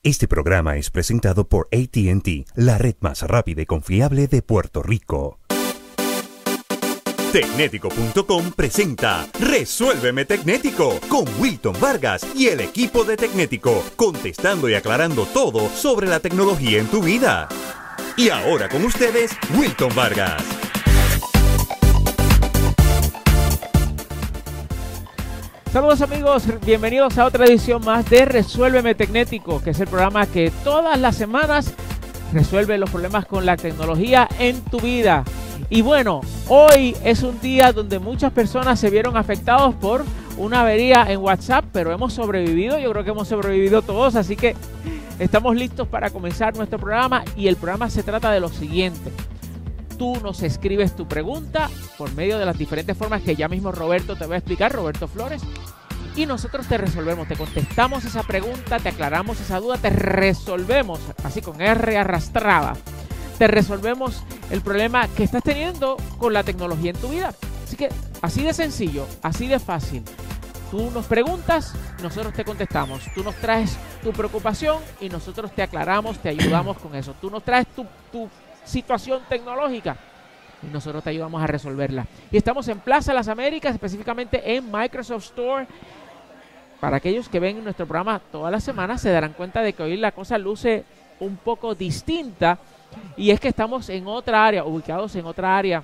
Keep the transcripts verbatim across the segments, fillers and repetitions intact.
Este programa es presentado por A T and T, la red más rápida y confiable de Puerto Rico. Tecnético punto com presenta Resuélveme Tecnético con Wilton Vargas y el equipo de Tecnético, contestando y aclarando todo sobre la tecnología en tu vida. Y ahora con ustedes, Wilton Vargas. Saludos amigos, bienvenidos a otra edición más de Resuélveme Tecnético, que es el programa que todas las semanas resuelve los problemas con la tecnología en tu vida. Y bueno, hoy es un día donde muchas personas se vieron afectados por una avería en WhatsApp, pero hemos sobrevivido, yo creo que hemos sobrevivido todos, así que estamos listos para comenzar nuestro programa. Y el programa se trata de lo siguiente: tú nos escribes tu pregunta por medio de las diferentes formas que ya mismo Roberto te va a explicar, Roberto Flores, y nosotros te resolvemos, te contestamos esa pregunta, te aclaramos esa duda, te resolvemos, así con R arrastrada, te resolvemos el problema que estás teniendo con la tecnología en tu vida. Así que así de sencillo, así de fácil. Tú nos preguntas, nosotros te contestamos. Tú nos traes tu preocupación y nosotros te aclaramos, te ayudamos con eso. Tú nos traes tu, tu situación tecnológica y nosotros te ayudamos a resolverla. Y estamos en Plaza Las Américas, específicamente en Microsoft Store. Para aquellos que ven nuestro programa todas las semanas se darán cuenta de que hoy la cosa luce un poco distinta, y es que estamos en otra área, ubicados en otra área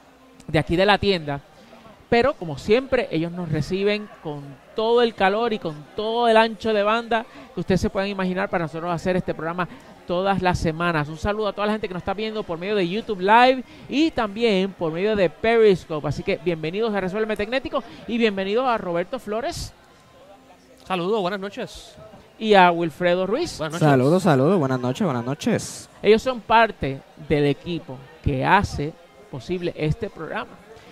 de aquí de la tienda. Pero como siempre, ellos nos reciben con todo el calor y con todo el ancho de banda que ustedes se pueden imaginar para nosotros hacer este programa todas las semanas. Un saludo a toda la gente que nos está viendo por medio de YouTube Live y también por medio de Periscope. Así que bienvenidos a Resuélveme Tecnético y bienvenidos a Roberto Flores. Saludos, buenas noches. Y a Wilfredo Ruiz. Buenas noches. Saludos, saludos, buenas noches, buenas noches. Ellos son parte del equipo que hace posible este programa.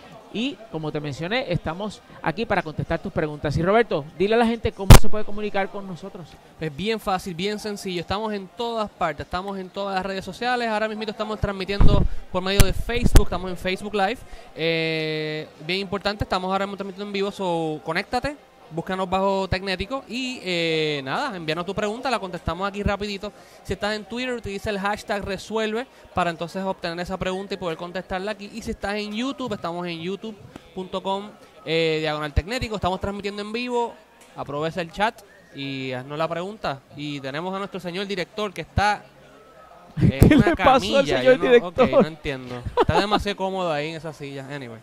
Y como te mencioné, estamos aquí para contestar tus preguntas. Y Roberto, dile a la gente cómo se puede comunicar con nosotros. Es bien fácil, bien sencillo. Estamos en todas partes, estamos en todas las redes sociales. Ahora mismo estamos transmitiendo por medio de Facebook, estamos en Facebook Live. Eh, bien importante, estamos ahora mismo transmitiendo en vivo, so conéctate. Búscanos bajo Tecnético y eh, nada, envíanos tu pregunta, la contestamos aquí rapidito. Si estás en Twitter, utiliza el hashtag resuelve para entonces obtener esa pregunta y poder contestarla aquí. Y si estás en YouTube, estamos en youtube punto com eh, diagonal Tecnético, estamos transmitiendo en vivo. Aprovecha el chat y haznos la pregunta. Y tenemos a nuestro señor director que está en ¿Qué una le pasó camilla. al señor Yo no, director? okay, no entiendo. Está demasiado cómodo ahí en esa silla. Anyway.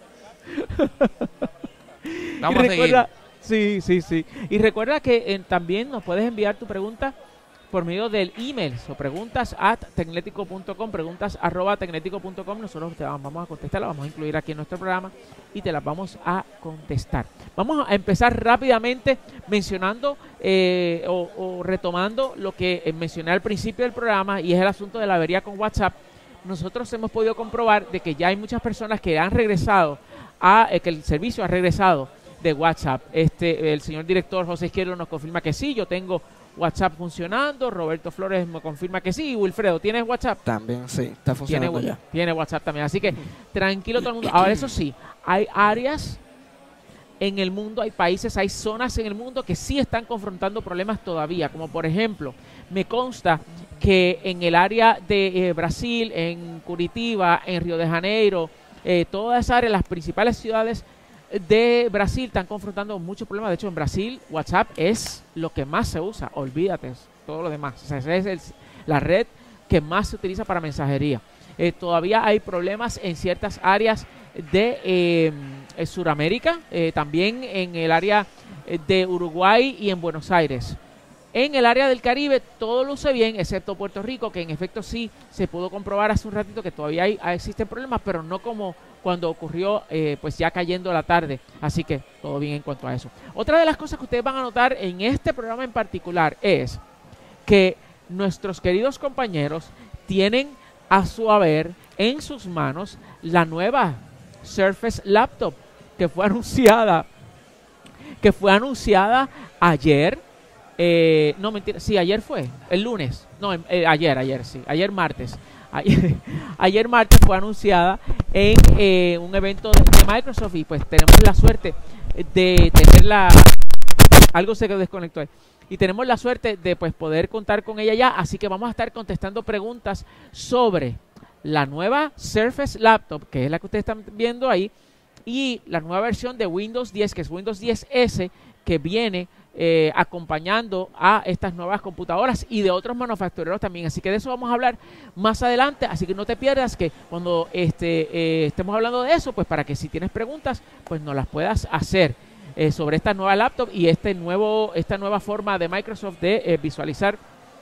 Vamos y a recuerda, seguir. Sí, sí, sí. Y recuerda que eh, también nos puedes enviar tu pregunta por medio del email, o preguntas at tecnético punto com, preguntas arroba tecnético punto com. Nosotros te vamos a contestar, la vamos a incluir aquí en nuestro programa y te las vamos a contestar. Vamos a empezar rápidamente mencionando eh, o, o retomando lo que eh, mencioné al principio del programa, y es el asunto de la avería con WhatsApp. Nosotros hemos podido comprobar de que ya hay muchas personas que han regresado, a eh, que el servicio ha regresado de WhatsApp. Este, el señor director José Izquierdo nos confirma que sí, yo tengo WhatsApp funcionando. Roberto Flores me confirma que sí. Wilfredo, ¿tienes WhatsApp? También sí, está funcionando tiene, ya. Tiene WhatsApp también, así que tranquilo todo el mundo. Ahora eso sí, hay áreas en el mundo, hay países, hay zonas en el mundo que sí están confrontando problemas todavía, como por ejemplo, me consta que en el área de eh, Brasil, en Curitiba, en Río de Janeiro, eh, toda esa área, las principales ciudades de Brasil están confrontando muchos problemas. De hecho, en Brasil WhatsApp es lo que más se usa, olvídate todo lo demás. O sea, esa es el, la red que más se utiliza para mensajería. Eh, todavía hay problemas en ciertas áreas de eh, eh, Sudamérica, eh, también en el área de Uruguay y en Buenos Aires. En el área del Caribe todo luce bien, excepto Puerto Rico, que en efecto sí se pudo comprobar hace un ratito que todavía hay, existen problemas, pero no como cuando ocurrió eh, pues ya cayendo la tarde. Así que todo bien en cuanto a eso. Otra de las cosas que ustedes van a notar en este programa en particular es que nuestros queridos compañeros tienen a su haber en sus manos la nueva Surface Laptop que fue anunciada que fue anunciada ayer. Eh, no, mentira, sí, ayer fue, el lunes, no, eh, ayer, ayer, sí, ayer martes. Ayer, ayer martes fue anunciada en eh, un evento de, de Microsoft, y pues tenemos la suerte de tenerla. Algo se desconectó ahí. y tenemos la suerte de pues poder contar con ella ya, así que vamos a estar contestando preguntas sobre la nueva Surface Laptop, que es la que ustedes están viendo ahí, y la nueva versión de Windows diez, que es Windows diez ese, que viene eh, acompañando a estas nuevas computadoras y de otros manufactureros también. Así que de eso vamos a hablar más adelante, así que no te pierdas que cuando este, eh, estemos hablando de eso, pues para que si tienes preguntas, pues nos las puedas hacer eh, sobre esta nueva laptop y este nuevo, esta nueva forma de Microsoft de eh, visualizar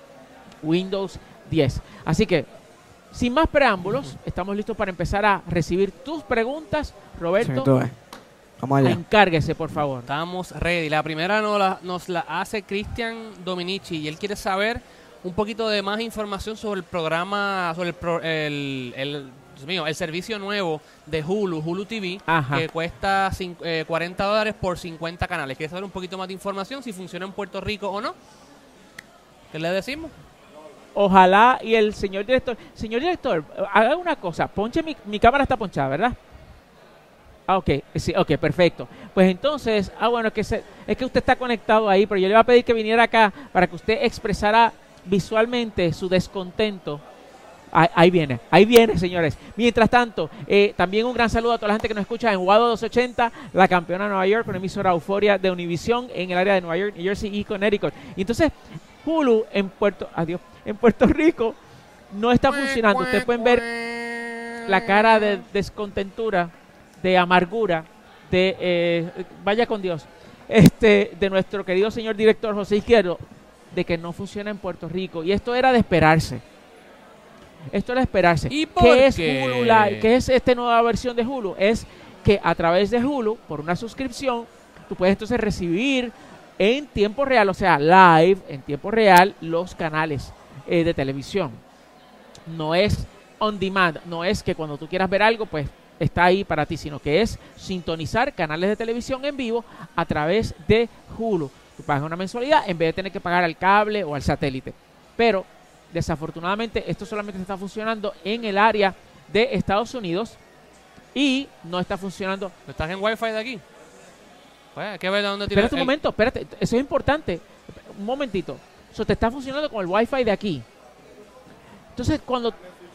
Windows diez. Así que, sin más preámbulos, estamos listos para empezar a recibir tus preguntas. Roberto, Sí, vamos allá. encárguese, por favor. Estamos ready. La primera nos la, nos la hace Cristian Dominici y él quiere saber un poquito de más información sobre el programa, sobre el, pro, el, el, Dios mío, el servicio nuevo de Hulu, Hulu T V, Ajá. que cuesta cinco, eh, cuarenta dólares por cincuenta canales. Quiere saber un poquito más de información, si funciona en Puerto Rico o no. ¿Qué le decimos? Ojalá y el señor director, señor director, haga una cosa, ponche mi, mi cámara está ponchada, ¿verdad? Ah, ok, sí, ok, perfecto. Pues entonces, ah, bueno, que se, es que usted está conectado ahí, pero yo le voy a pedir que viniera acá para que usted expresara visualmente su descontento. Ahí, ahí viene, ahí viene, señores. Mientras tanto, eh, también un gran saludo a toda la gente que nos escucha en Wado doscientos ochenta, la campeona de Nueva York, una emisora Euforia de Univision en el área de Nueva York, New Jersey y Connecticut. Y entonces, Hulu en Puerto, adiós, en Puerto Rico no está funcionando. Ustedes pueden ver la cara de descontentura, de amargura, de eh, vaya con Dios, este, de nuestro querido señor director José Izquierdo, de que no funciona en Puerto Rico. Y esto era de esperarse. Esto era de esperarse. ¿Y por ¿Qué es qué? Hulu Live? ¿Qué es esta nueva versión de Hulu? Es que a través de Hulu, por una suscripción, tú puedes entonces recibir en tiempo real, o sea, live, en tiempo real, los canales eh, de televisión. No es on demand, no es que cuando tú quieras ver algo, pues está ahí para ti, sino que es sintonizar canales de televisión en vivo a través de Hulu. Tú pagas una mensualidad en vez de tener que pagar al cable o al satélite. Pero, desafortunadamente, esto solamente está funcionando en el área de Estados Unidos y no está funcionando. ¿Estás en Wi-Fi de aquí? Pues hay que ver de dónde tiene Espérate un el- momento, espérate, eso es importante. Un momentito. Eso te está funcionando con el Wi-Fi de aquí. Entonces, cuando...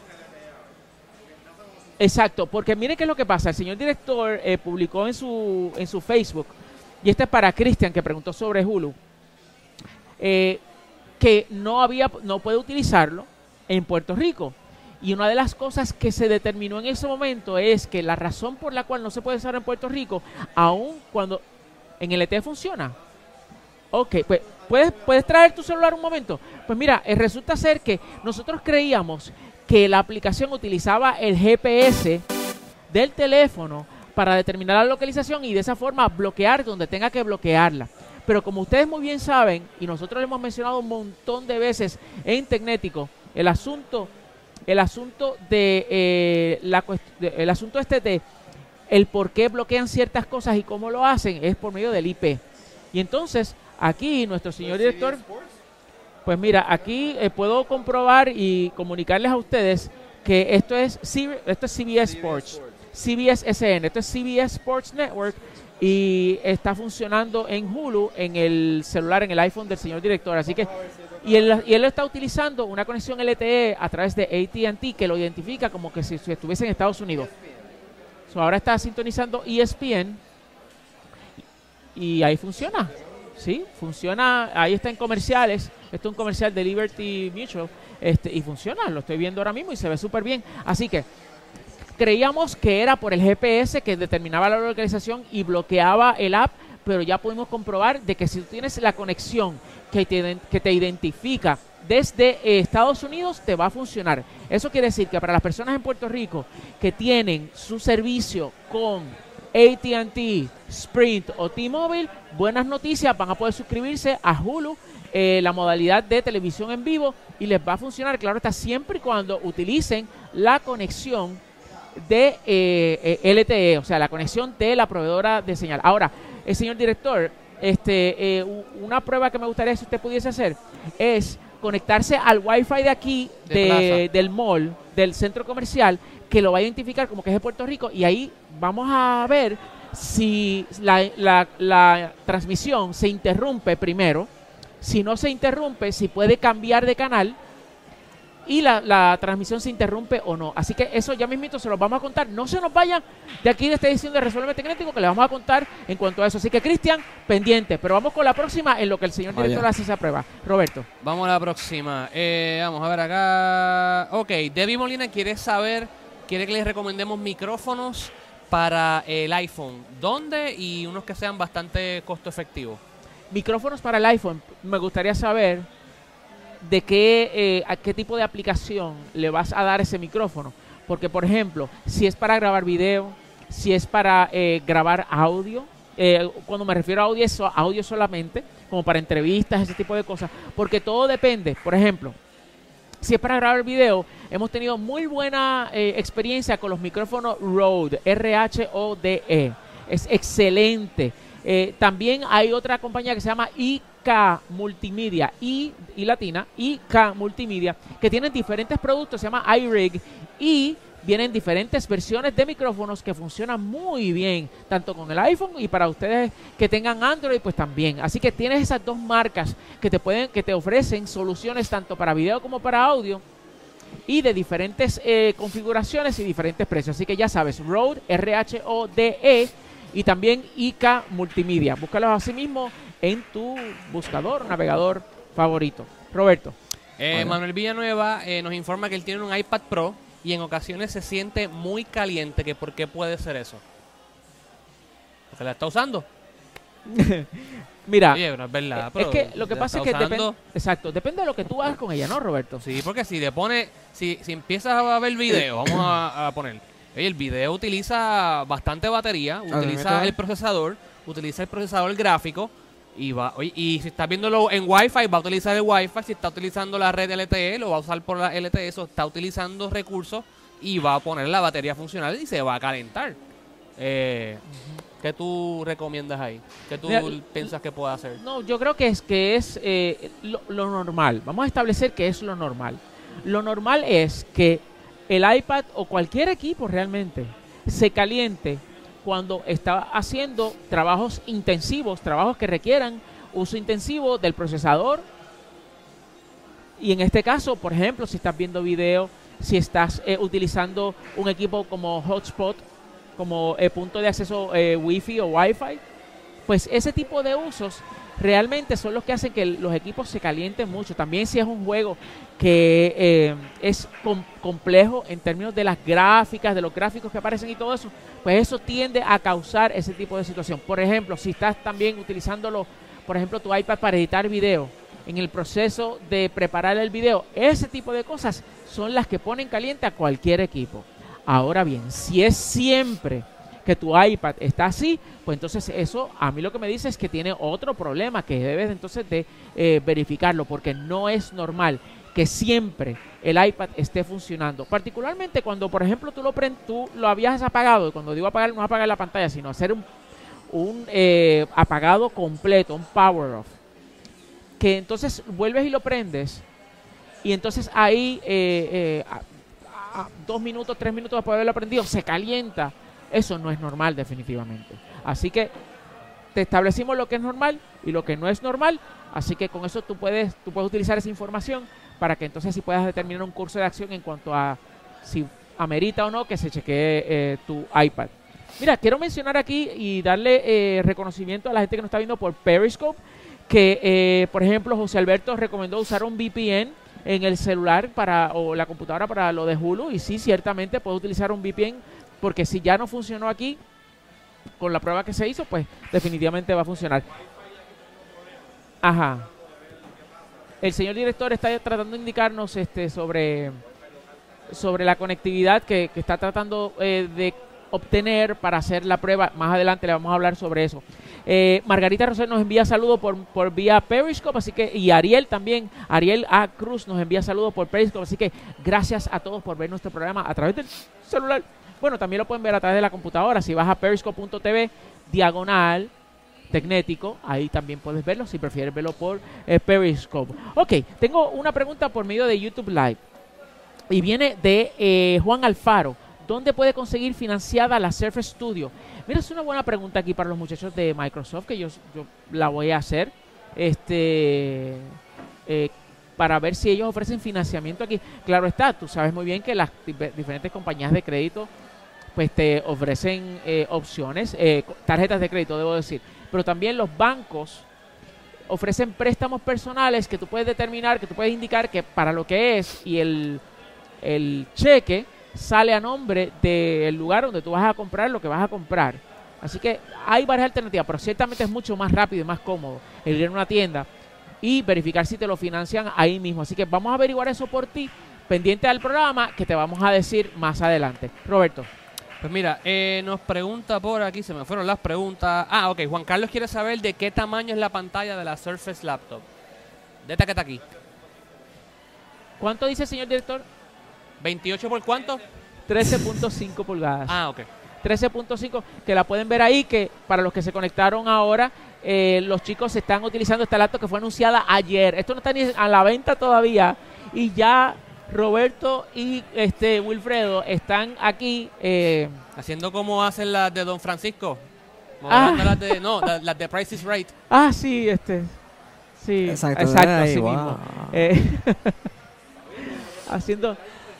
Exacto, porque mire qué es lo que pasa. El señor director eh, publicó en su, en su Facebook, y este es para Cristian, que preguntó sobre Hulu, eh, que no había, no puede utilizarlo en Puerto Rico. Y una de las cosas que se determinó en ese momento es que la razón por la cual no se puede usar en Puerto Rico, aun cuando en L T E funciona. Ok, pues ¿puedes, ¿puedes traer tu celular un momento? Pues mira, eh, resulta ser que nosotros creíamos que la aplicación utilizaba el G P S del teléfono para determinar la localización y de esa forma bloquear donde tenga que bloquearla. Pero como ustedes muy bien saben, y nosotros lo hemos mencionado un montón de veces en Tecnético, el asunto, el asunto de, eh, la cuest- de- el asunto este de el por qué bloquean ciertas cosas y cómo lo hacen es por medio del I P. Y entonces, aquí nuestro señor director, pues mira, aquí eh, puedo comprobar y comunicarles a ustedes que esto es, C- esto es C B S Sports, C B S S N, esto es C B S Sports Network y está funcionando en Hulu, en el celular, en el iPhone del señor director. Así que, y él, y él está utilizando una conexión L T E a través de A T and T que lo identifica como que si, si estuviese en Estados Unidos. So, ahora está sintonizando E S P N y ahí funciona. Sí, funciona, ahí está en comerciales. Esto es un comercial de Liberty Mutual este, y funciona, lo estoy viendo ahora mismo y se ve súper bien. Así que creíamos que era por el G P S que determinaba la localización y bloqueaba el app, pero ya pudimos comprobar de que si tú tienes la conexión que te, que te identifica desde eh, Estados Unidos, te va a funcionar. Eso quiere decir que para las personas en Puerto Rico que tienen su servicio con A T and T, Sprint o T-Mobile, buenas noticias, van a poder suscribirse a Hulu, eh, la modalidad de televisión en vivo, y les va a funcionar, claro está, siempre y cuando utilicen la conexión de eh, eh, L T E, o sea, la conexión de la proveedora de señal. Ahora, el señor director, este, eh, una prueba que me gustaría si usted pudiese hacer es conectarse al Wi-Fi de aquí, De de, plaza. del mall, del centro comercial, que lo va a identificar como que es de Puerto Rico, y ahí vamos a ver si la, la, la transmisión se interrumpe primero, si no se interrumpe, si puede cambiar de canal y la, la transmisión se interrumpe o no. Así que eso ya mismito se los vamos a contar. No se nos vayan de aquí de esta edición de Resuelve Tecnético, que les vamos a contar en cuanto a eso. Así que, Cristian, pendiente. Pero vamos con la próxima en lo que el señor Vaya. director hace esa prueba. Roberto. Vamos a la próxima. Eh, vamos a ver acá. Ok, Debbie Molina quiere saber, quiere que les recomendemos micrófonos para el iPhone. ¿Dónde? Y unos que sean bastante costo efectivos. Micrófonos para el iPhone. Me gustaría saber de qué, eh, a qué tipo de aplicación le vas a dar ese micrófono. Porque, por ejemplo, si es para grabar video, si es para eh, grabar audio, eh, cuando me refiero a audio, es audio solamente, como para entrevistas, ese tipo de cosas. Porque todo depende. Por ejemplo, si es para grabar video, hemos tenido muy buena eh, experiencia con los micrófonos Rode, R H O D E. Es excelente. Eh, también hay otra compañía que se llama I K Multimedia, I, I latina, I K Multimedia, que tienen diferentes productos, se llama iRig, y vienen diferentes versiones de micrófonos que funcionan muy bien, tanto con el iPhone y para ustedes que tengan Android, pues también. Así que tienes esas dos marcas que te pueden, que te ofrecen soluciones tanto para video como para audio y de diferentes eh, configuraciones y diferentes precios. Así que ya sabes, Rode, R H O D E, y también I K Multimedia. Búscalos así mismo en tu buscador, navegador favorito. Roberto. Eh, Bueno. Manuel Villanueva eh, nos informa que él tiene un iPad Pro y en ocasiones se siente muy caliente. Que ¿Por qué puede ser eso? Porque la está usando. Mira, Oye, no es verdad. es pero que lo que la pasa es está que depende, usando. exacto, depende de lo que tú hagas con ella, ¿no, Roberto? Sí, porque si le pone, si, si empiezas a ver video, vamos a, a poner, oye, el video utiliza bastante batería, utiliza método. el procesador, utiliza el procesador gráfico y va, oye, y si estás viéndolo en Wi-Fi, va a utilizar el Wi-Fi, si está utilizando la red L T E, lo va a usar por la L T E, eso está utilizando recursos y va a poner la batería funcional y se va a calentar. Eh, ¿Qué tú recomiendas ahí? ¿Qué tú Mira, piensas que puede hacer? No, yo creo que es que es eh, lo, lo normal. Vamos a establecer que es lo normal. Lo normal es que el iPad o cualquier equipo realmente se caliente cuando está haciendo trabajos intensivos, trabajos que requieran uso intensivo del procesador. Y en este caso, por ejemplo, si estás viendo video, si estás eh, utilizando un equipo como hotspot, como eh, punto de acceso eh, Wi-Fi o Wi-Fi, pues ese tipo de usos realmente son los que hacen que los equipos se calienten mucho. También si es un juego que eh, es com complejo en términos de las gráficas, de los gráficos que aparecen y todo eso, pues eso tiende a causar ese tipo de situación. Por ejemplo, si estás también utilizándolo, por ejemplo, tu iPad para editar video, en el proceso de preparar el video, ese tipo de cosas son las que ponen caliente a cualquier equipo. Ahora bien, si es siempre que tu iPad está así, pues entonces eso a mí lo que me dice es que tiene otro problema que debes entonces de eh, verificarlo, porque no es normal que siempre el iPad esté funcionando, particularmente cuando, por ejemplo, tú lo, prend, tú lo habías apagado, y cuando digo apagar, no apagar la pantalla, sino hacer un, un eh, apagado completo, un power off, que entonces vuelves y lo prendes, y entonces ahí eh, eh, a, a dos minutos, tres minutos después de haberlo prendido, se calienta. Eso no es normal definitivamente. Así que te establecimos lo que es normal y lo que no es normal. Así que con eso tú puedes, tú puedes utilizar esa información para que entonces sí puedas determinar un curso de acción en cuanto a si amerita o no que se chequee eh, tu iPad. Mira, quiero mencionar aquí y darle eh, reconocimiento a la gente que nos está viendo por Periscope, que eh, por ejemplo José Alberto recomendó usar un V P N en el celular para o la computadora para lo de Hulu, y sí, ciertamente puedes utilizar un V P N, porque si ya no funcionó aquí con la prueba que se hizo, pues definitivamente va a funcionar. Ajá. El señor director está tratando de indicarnos este sobre, sobre la conectividad que, que está tratando eh, de obtener para hacer la prueba. Más adelante le vamos a hablar sobre eso. Eh, Margarita Rosel nos envía saludos por, por vía Periscope, así que, y Ariel también, Ariel A. Cruz nos envía saludos por Periscope, así que gracias a todos por ver nuestro programa a través del celular. Bueno, también lo pueden ver a través de la computadora. Si vas a periscope punto t v diagonal tecnético, ahí también puedes verlo si prefieres verlo por eh, Periscope. Ok, tengo una pregunta por medio de YouTube Live y viene de eh, Juan Alfaro. ¿Dónde puede conseguir financiada la Surface Studio? Mira, es una buena pregunta aquí para los muchachos de Microsoft, que yo, yo la voy a hacer este eh, para ver si ellos ofrecen financiamiento aquí. Claro está, tú sabes muy bien que las diferentes compañías de crédito pues te ofrecen eh, opciones, eh, tarjetas de crédito, debo decir, pero también los bancos ofrecen préstamos personales que tú puedes determinar, que tú puedes indicar que para lo que es, y el, el cheque sale a nombre del lugar donde tú vas a comprar lo que vas a comprar. Así que hay varias alternativas, pero ciertamente es mucho más rápido y más cómodo el ir a una tienda y verificar si te lo financian ahí mismo. Así que vamos a averiguar eso por ti, pendiente al programa, que te vamos a decir más adelante. Roberto. Pues mira, eh, nos pregunta por aquí, se me fueron las preguntas. Ah, ok, Juan Carlos quiere saber de qué tamaño es la pantalla de la Surface Laptop. De esta que está aquí. ¿Cuánto dice, señor director? ¿veintiocho por cuánto? trece punto cinco pulgadas. Ah, ok. trece punto cinco, que la pueden ver ahí, que para los que se conectaron ahora, eh, los chicos están utilizando esta laptop que fue anunciada ayer. Esto no está ni a la venta todavía y ya Roberto y este Wilfredo están aquí. Eh, Haciendo como hacen las de Don Francisco. Ah. Las de, no, las, las de Price is Right. Ah, sí, este. Sí, exacto, exacto, ay, así wow. mismo. Eh, haciendo.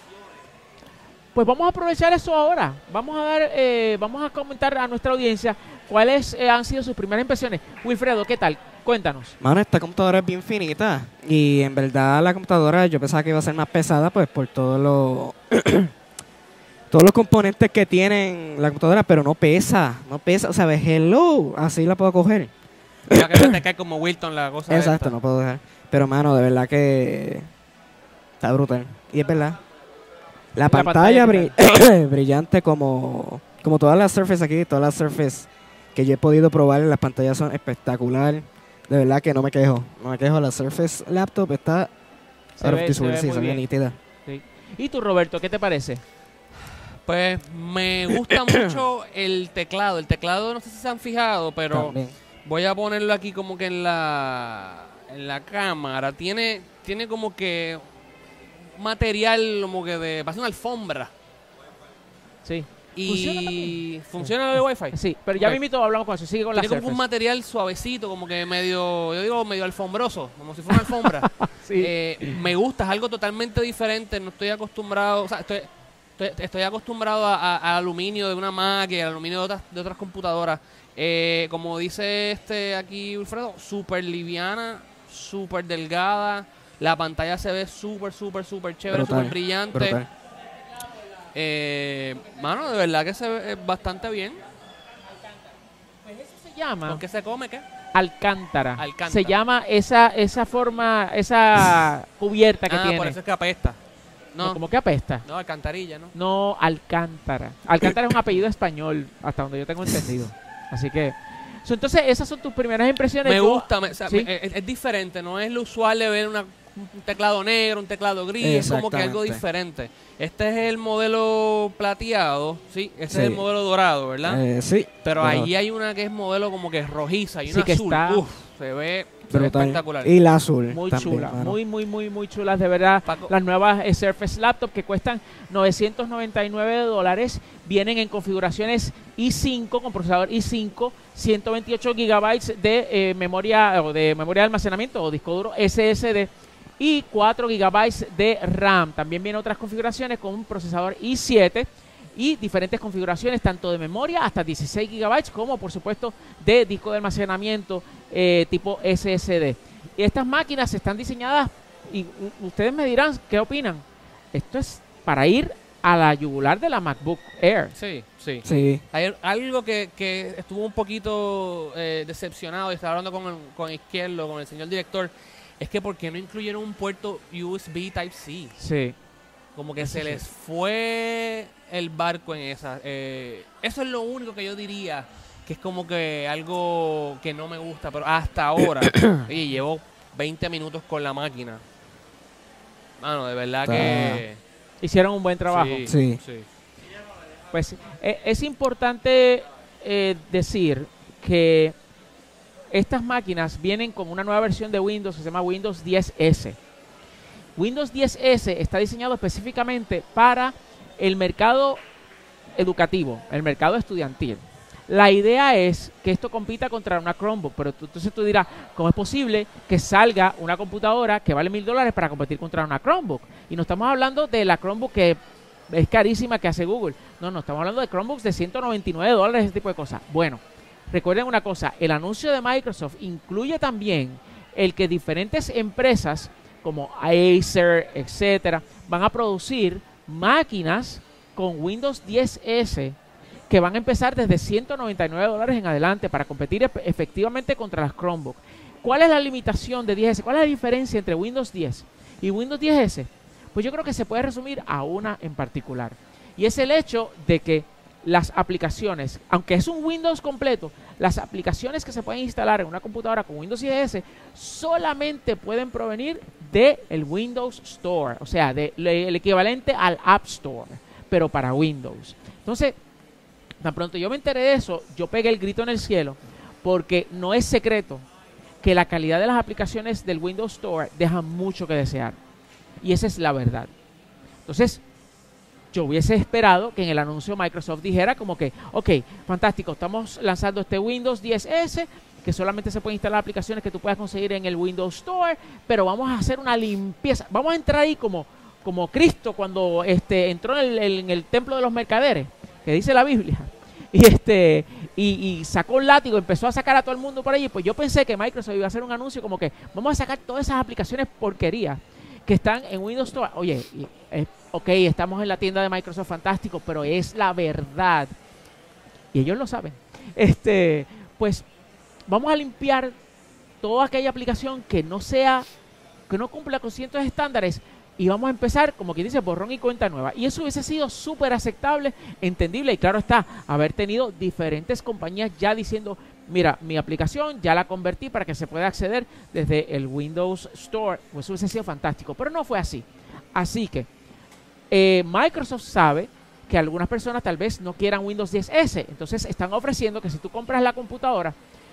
Pues vamos a aprovechar eso ahora. Vamos a dar, eh, vamos a comentar a nuestra audiencia cuáles eh, han sido sus primeras impresiones. Wilfredo, ¿qué tal? Cuéntanos. Mano, esta computadora es bien finita. Y en verdad la computadora yo pensaba que iba a ser más pesada, pues por todos los todos los componentes que tienen la computadora, pero no pesa, no pesa. O sea, hello, así la puedo coger. Ya que te cae como Wilton la cosa. Exacto, esta. no puedo dejar. Pero mano, de verdad que está brutal. Y es verdad. La, La pantalla, pantalla bri- brillante como, como todas las Surface aquí, todas las Surface que yo he podido probar, las pantallas son espectacular. De verdad que no me quejo, no me quejo. La Surface Laptop está Se out of ve- this se world, ve sí, muy se ve bien. nítida. Sí. ¿Y tú, Roberto, qué te parece? Pues me gusta mucho el teclado. El teclado, no sé si se han fijado, pero También. voy a ponerlo aquí como que en la en la cámara. Tiene, tiene como que material como que de... parece una alfombra. Sí. Y ¿Funciona también? funciona lo de Wi-Fi. Sí, pero ya Ok. mismito hablamos con eso. Sigue con la Tiene como un Surface. material suavecito, como que medio, yo digo medio alfombroso, como si fuera una alfombra. Sí. Eh, me gusta, es algo totalmente diferente, no estoy acostumbrado, o sea, estoy, estoy, estoy acostumbrado a, a- al aluminio de una máquina, al aluminio de otras, de otras computadoras. Eh, como dice este aquí Wilfredo, súper liviana, súper delgada, la pantalla se ve súper, súper, súper chévere, Brutal, súper brillante. brutal. Eh, mano, de verdad que se ve eh, bastante bien. Se llama ¿Con qué se come qué? Alcántara. Alcántara. Se llama esa esa forma, esa cubierta que Ah, tiene. por eso es que apesta. No, No, como que apesta. no, alcantarilla, ¿no? No, Alcántara. Alcántara es un apellido español, hasta donde yo tengo entendido. Así que, so, entonces, esas son tus primeras impresiones. Me Yo- gusta, me- o sea, ¿sí? me- es, es diferente, no es lo usual de ver una- un teclado negro, un teclado gris, es como que algo Exactamente. diferente. Este es el modelo plateado, sí, este Sí. es el modelo dorado, ¿verdad? Eh, sí. Pero ahí hay una que es modelo como que rojiza y Sí, una que azul. está Uf, se ve, se ve Brutal. espectacular. Y la azul. Muy también, chula, mano. muy, muy, muy, muy chulas, de verdad. Paco. Las nuevas eh, Surface Laptop que cuestan novecientos noventa y nueve dólares, vienen en configuraciones i cinco, con procesador i cinco, ciento veintiocho gigabytes de eh, memoria o de memoria de almacenamiento o disco duro ese ese de y cuatro gigabytes de RAM. También vienen otras configuraciones con un procesador i siete y diferentes configuraciones tanto de memoria hasta dieciséis gigabytes como por supuesto de disco de almacenamiento eh, tipo ese ese de. Y estas máquinas están diseñadas y u- ustedes me dirán qué opinan. Esto es para ir a la yugular de la MacBook Air. Sí, sí. Sí. Hay algo que, que estuvo un poquito eh, decepcionado y estaba hablando con, el- con Izquierdo, con el señor director, es que ¿por qué no incluyeron un puerto U S B Type-C? Sí. Como que Eso se sí. les fue el barco en esa. Eh, eso es lo único que yo diría que es como que algo que no me gusta, pero hasta ahora, oye, llevo veinte minutos con la máquina. Mano, de verdad que... Hicieron un buen trabajo. Sí, Sí. sí. Pues eh, es importante eh, decir que estas máquinas vienen con una nueva versión de Windows que se llama Windows diez ese. Windows diez ese está diseñado específicamente para el mercado educativo, el mercado estudiantil. La idea es que esto compita contra una Chromebook, pero tú, entonces tú dirás, ¿cómo es posible que salga una computadora que vale mil dólares para competir contra una Chromebook? Y no estamos hablando de la Chromebook que es carísima que hace Google. No, no, estamos hablando de Chromebooks de ciento noventa y nueve dólares, ese tipo de cosas. Bueno, recuerden una cosa, el anuncio de Microsoft incluye también el que diferentes empresas como Acer, etcétera, van a producir máquinas con Windows diez ese que van a empezar desde ciento noventa y nueve dólares en adelante para competir e- efectivamente contra las Chromebook. ¿Cuál es la limitación de diez ese? ¿Cuál es la diferencia entre Windows diez y Windows diez ese? Pues yo creo que se puede resumir a una en particular. Y es el hecho de que las aplicaciones, aunque es un Windows completo, las aplicaciones que se pueden instalar en una computadora con Windows diez ese solamente pueden provenir del Windows Store, o sea, del de, equivalente al App Store, pero para Windows. Entonces, tan pronto yo me enteré de eso, yo pegué el grito en el cielo, porque no es secreto que la calidad de las aplicaciones del Windows Store deja mucho que desear. Y esa es la verdad. Entonces, yo hubiese esperado que en el anuncio Microsoft dijera como que, ok, fantástico, estamos lanzando este Windows diez ese, que solamente se pueden instalar aplicaciones que tú puedas conseguir en el Windows Store, pero vamos a hacer una limpieza. Vamos a entrar ahí como, como Cristo cuando este, entró en el, en el templo de los mercaderes, que dice la Biblia, y, este, y, y sacó un látigo, empezó a sacar a todo el mundo por allí. Pues yo pensé que Microsoft iba a hacer un anuncio como que vamos a sacar todas esas aplicaciones porquerías que están en Windows Store. Oye, eh, ok, estamos en la tienda de Microsoft, fantástico, pero es la verdad. Y ellos lo saben. Este, pues vamos a limpiar toda aquella aplicación que no sea, que no cumpla con ciertos estándares, y vamos a empezar, como quien dice, borrón y cuenta nueva. Y eso hubiese sido súper aceptable, entendible, y claro está, haber tenido diferentes compañías ya diciendo, mira, mi aplicación ya la convertí para que se pueda acceder desde el Windows Store. Pues eso hubiese sido fantástico, pero no fue así. Así que eh, Microsoft sabe que algunas personas tal vez no quieran Windows diez ese, entonces están ofreciendo que si tú compras la computadora,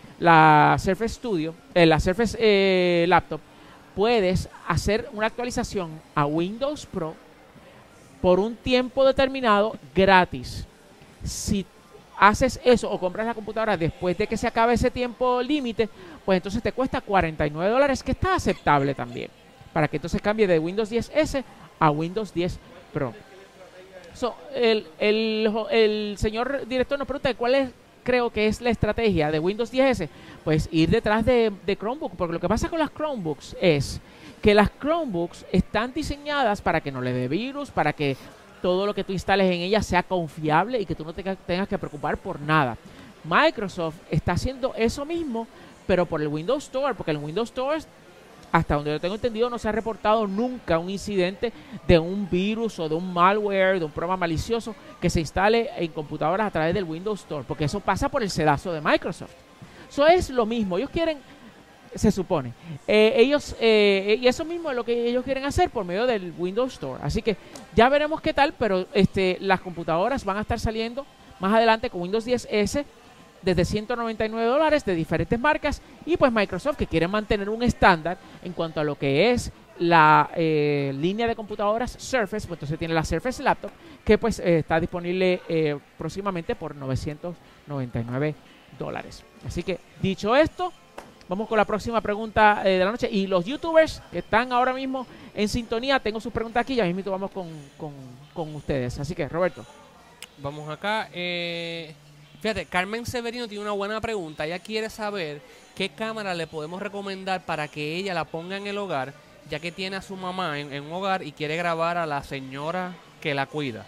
la Surface Studio, eh, la Surface eh, Laptop, puedes hacer una actualización a Windows Pro por un tiempo determinado gratis. Si haces eso o compras la computadora después de que se acabe ese tiempo límite, pues entonces te cuesta cuarenta y nueve dólares, que está aceptable también, para que entonces cambie de Windows diez ese a Windows diez Pro. So, el, el, el señor director nos pregunta cuál es, creo que es la estrategia de Windows diez ese. Pues ir detrás de, de Chromebook, porque lo que pasa con las Chromebooks es que las Chromebooks están diseñadas para que no le dé virus, para que todo lo que tú instales en ellas sea confiable y que tú no te tengas que preocupar por nada. Microsoft está haciendo eso mismo, pero por el Windows Store, porque el Windows Store, hasta donde yo tengo entendido, no se ha reportado nunca un incidente de un virus o de un malware, de un programa malicioso que se instale en computadoras a través del Windows Store, porque eso pasa por el sedazo de Microsoft. Eso es lo mismo. Ellos quieren, se supone, eh, ellos eh, y eso mismo es lo que ellos quieren hacer por medio del Windows Store. Así que ya veremos qué tal, pero este, las computadoras van a estar saliendo más adelante con Windows diez ese desde ciento noventa y nueve dólares de diferentes marcas, y pues Microsoft, que quiere mantener un estándar en cuanto a lo que es la eh, línea de computadoras Surface, pues entonces tiene la Surface Laptop, que pues eh, está disponible eh, próximamente por novecientos noventa y nueve dólares. Así que, dicho esto, vamos con la próxima pregunta eh, de la noche. Y los youtubers que están ahora mismo en sintonía, tengo sus preguntas aquí, ya mismo vamos con, con, con ustedes. Así que, Roberto. Vamos acá. Eh, fíjate, Carmen Severino tiene una buena pregunta. Ella quiere saber qué cámara le podemos recomendar para que ella la ponga en el hogar, ya que tiene a su mamá en, en un hogar y quiere grabar a la señora que la cuida.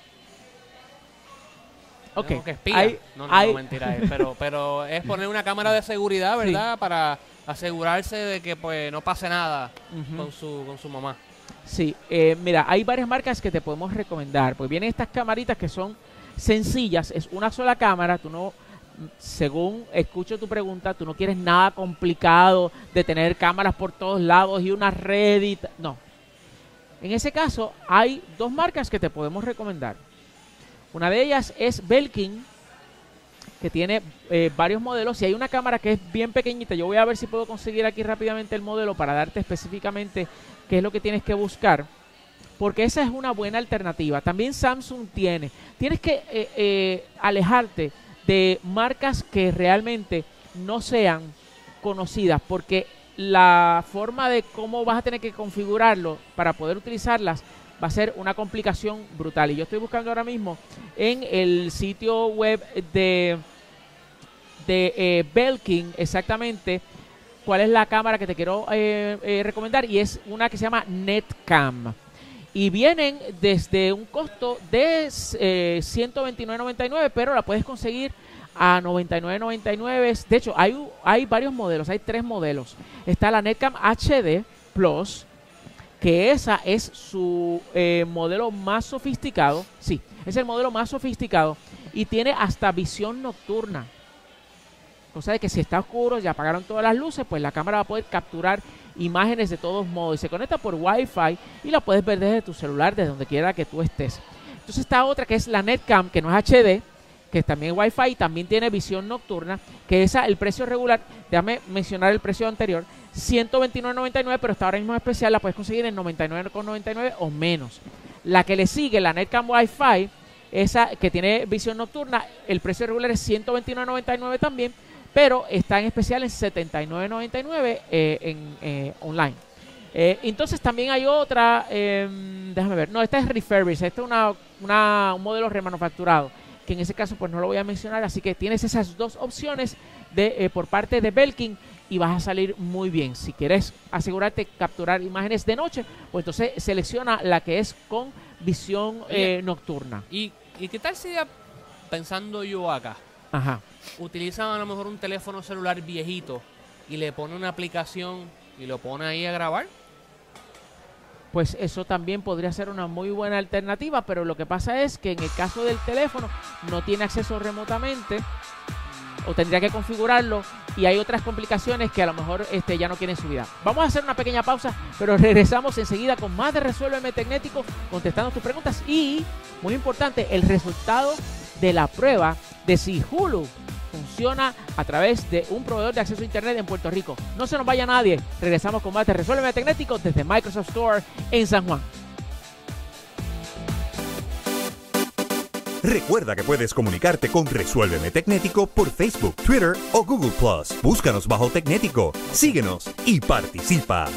Ok, que espía. hay, no, no, hay... no, mentira, es, pero, pero es poner una cámara de seguridad, ¿verdad? Sí. Para asegurarse de que pues no pase nada uh-huh. con su con su mamá. Sí, eh, mira, hay varias marcas que te podemos recomendar, pues vienen estas camaritas que son sencillas, es una sola cámara, tú no, según escucho tu pregunta, tú no quieres nada complicado de tener cámaras por todos lados y una red y t- no. En ese caso, hay dos marcas que te podemos recomendar. Una de ellas es Belkin, que tiene eh, varios modelos, y hay una cámara que es bien pequeñita. Yo voy a ver si puedo conseguir aquí rápidamente el modelo para darte específicamente qué es lo que tienes que buscar, porque esa es una buena alternativa. También Samsung tiene. Tienes que eh, eh, alejarte de marcas que realmente no sean conocidas, porque la forma de cómo vas a tener que configurarlo para poder utilizarlas va a ser una complicación brutal. Y yo estoy buscando ahora mismo en el sitio web de, de eh, Belkin exactamente cuál es la cámara que te quiero eh, eh, recomendar, y es una que se llama Netcam. Y vienen desde un costo de eh, ciento veintinueve noventa y nueve, pero la puedes conseguir a noventa y nueve noventa y nueve. De hecho, hay, hay varios modelos, hay tres modelos. Está la Netcam H D Plus, que esa es su eh, modelo más sofisticado. Sí, es el modelo más sofisticado y tiene hasta visión nocturna. Cosa de que si está oscuro, ya apagaron todas las luces, pues la cámara va a poder capturar imágenes de todos modos. Y se conecta por Wi-Fi y la puedes ver desde tu celular, desde donde quiera que tú estés. Entonces está otra que es la Netcam, que no es H D, que también es Wi-Fi y también tiene visión nocturna, que esa, el precio regular, déjame mencionar el precio anterior, ciento veintinueve noventa y nueve, pero está ahora mismo especial, la puedes conseguir en noventa y nueve noventa y nueve o menos. La que le sigue, la Netcam Wi-Fi, esa que tiene visión nocturna, el precio regular es ciento veintinueve noventa y nueve también, pero está en especial en setenta y nueve noventa y nueve eh, en eh, online. Eh, entonces también hay otra, eh, déjame ver, no, esta es refurbished, esta es una, una, un modelo remanufacturado, que en ese caso pues no lo voy a mencionar, así que tienes esas dos opciones de eh, por parte de Belkin y vas a salir muy bien. Si quieres asegurarte de capturar imágenes de noche, pues entonces selecciona la que es con visión eh, nocturna. ¿Y, ¿Y qué tal si ya, pensando yo acá, Ajá. utilizan a lo mejor un teléfono celular viejito y le pone una aplicación y lo pone ahí a grabar? Pues eso también podría ser una muy buena alternativa, pero lo que pasa es que en el caso del teléfono no tiene acceso remotamente o tendría que configurarlo y hay otras complicaciones que a lo mejor este, ya no quieren su vida. Vamos a hacer una pequeña pausa, pero regresamos enseguida con más de Resuélveme Tecnético, contestando tus preguntas y, muy importante, el resultado de la prueba de si Hulu funciona a través de un proveedor de acceso a internet en Puerto Rico. No se nos vaya nadie. Regresamos con más de Resuélveme Tecnético desde Microsoft Store en San Juan. Recuerda que puedes comunicarte con Resuélveme Tecnético por Facebook, Twitter o Google plus. Búscanos bajo Tecnético, síguenos y participa.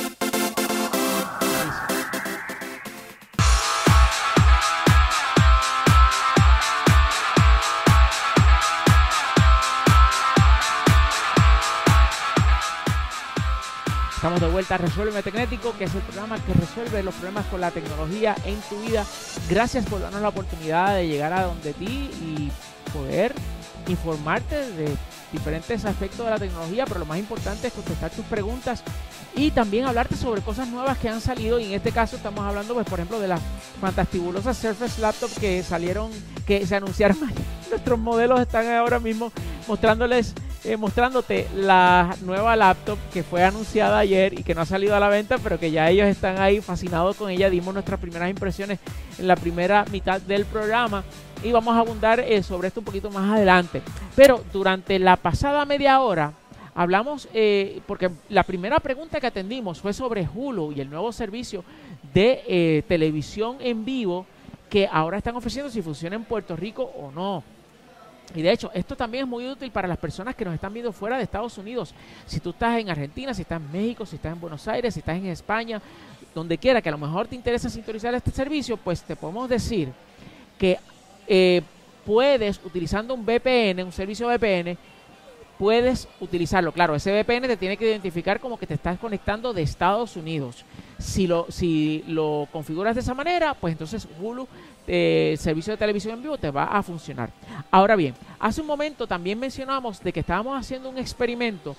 Estamos de vuelta a Resuélveme Tecnético, que es el programa que resuelve los problemas con la tecnología en tu vida. Gracias por darnos la oportunidad de llegar a donde ti y poder informarte de diferentes aspectos de la tecnología, pero lo más importante es contestar tus preguntas y también hablarte sobre cosas nuevas que han salido. Y en este caso estamos hablando, pues, por ejemplo, de las fantastibulosas Surface Laptop que salieron, que se anunciaron. Nuestros modelos están ahora mismo mostrándoles Eh, mostrándote la nueva laptop que fue anunciada ayer y que no ha salido a la venta, pero que ya ellos están ahí fascinados con ella. Dimos nuestras primeras impresiones en la primera mitad del programa y vamos a abundar eh, sobre esto un poquito más adelante. Pero durante la pasada media hora hablamos, eh, porque la primera pregunta que atendimos fue sobre Hulu y el nuevo servicio de eh, televisión en vivo que ahora están ofreciendo, si funciona en Puerto Rico o no. Y de hecho, esto también es muy útil para las personas que nos están viendo fuera de Estados Unidos. Si tú estás en Argentina, si estás en México, si estás en Buenos Aires, si estás en España, donde quiera que a lo mejor te interesa sintonizar este servicio, pues te podemos decir que eh, puedes, utilizando un V P N, un servicio V P N, puedes utilizarlo. Claro, ese V P N te tiene que identificar como que te estás conectando de Estados Unidos. Si lo, si lo configuras de esa manera, pues entonces Hulu, eh, servicio de televisión en vivo, te va a funcionar. Ahora bien, hace un momento también mencionamos de que estábamos haciendo un experimento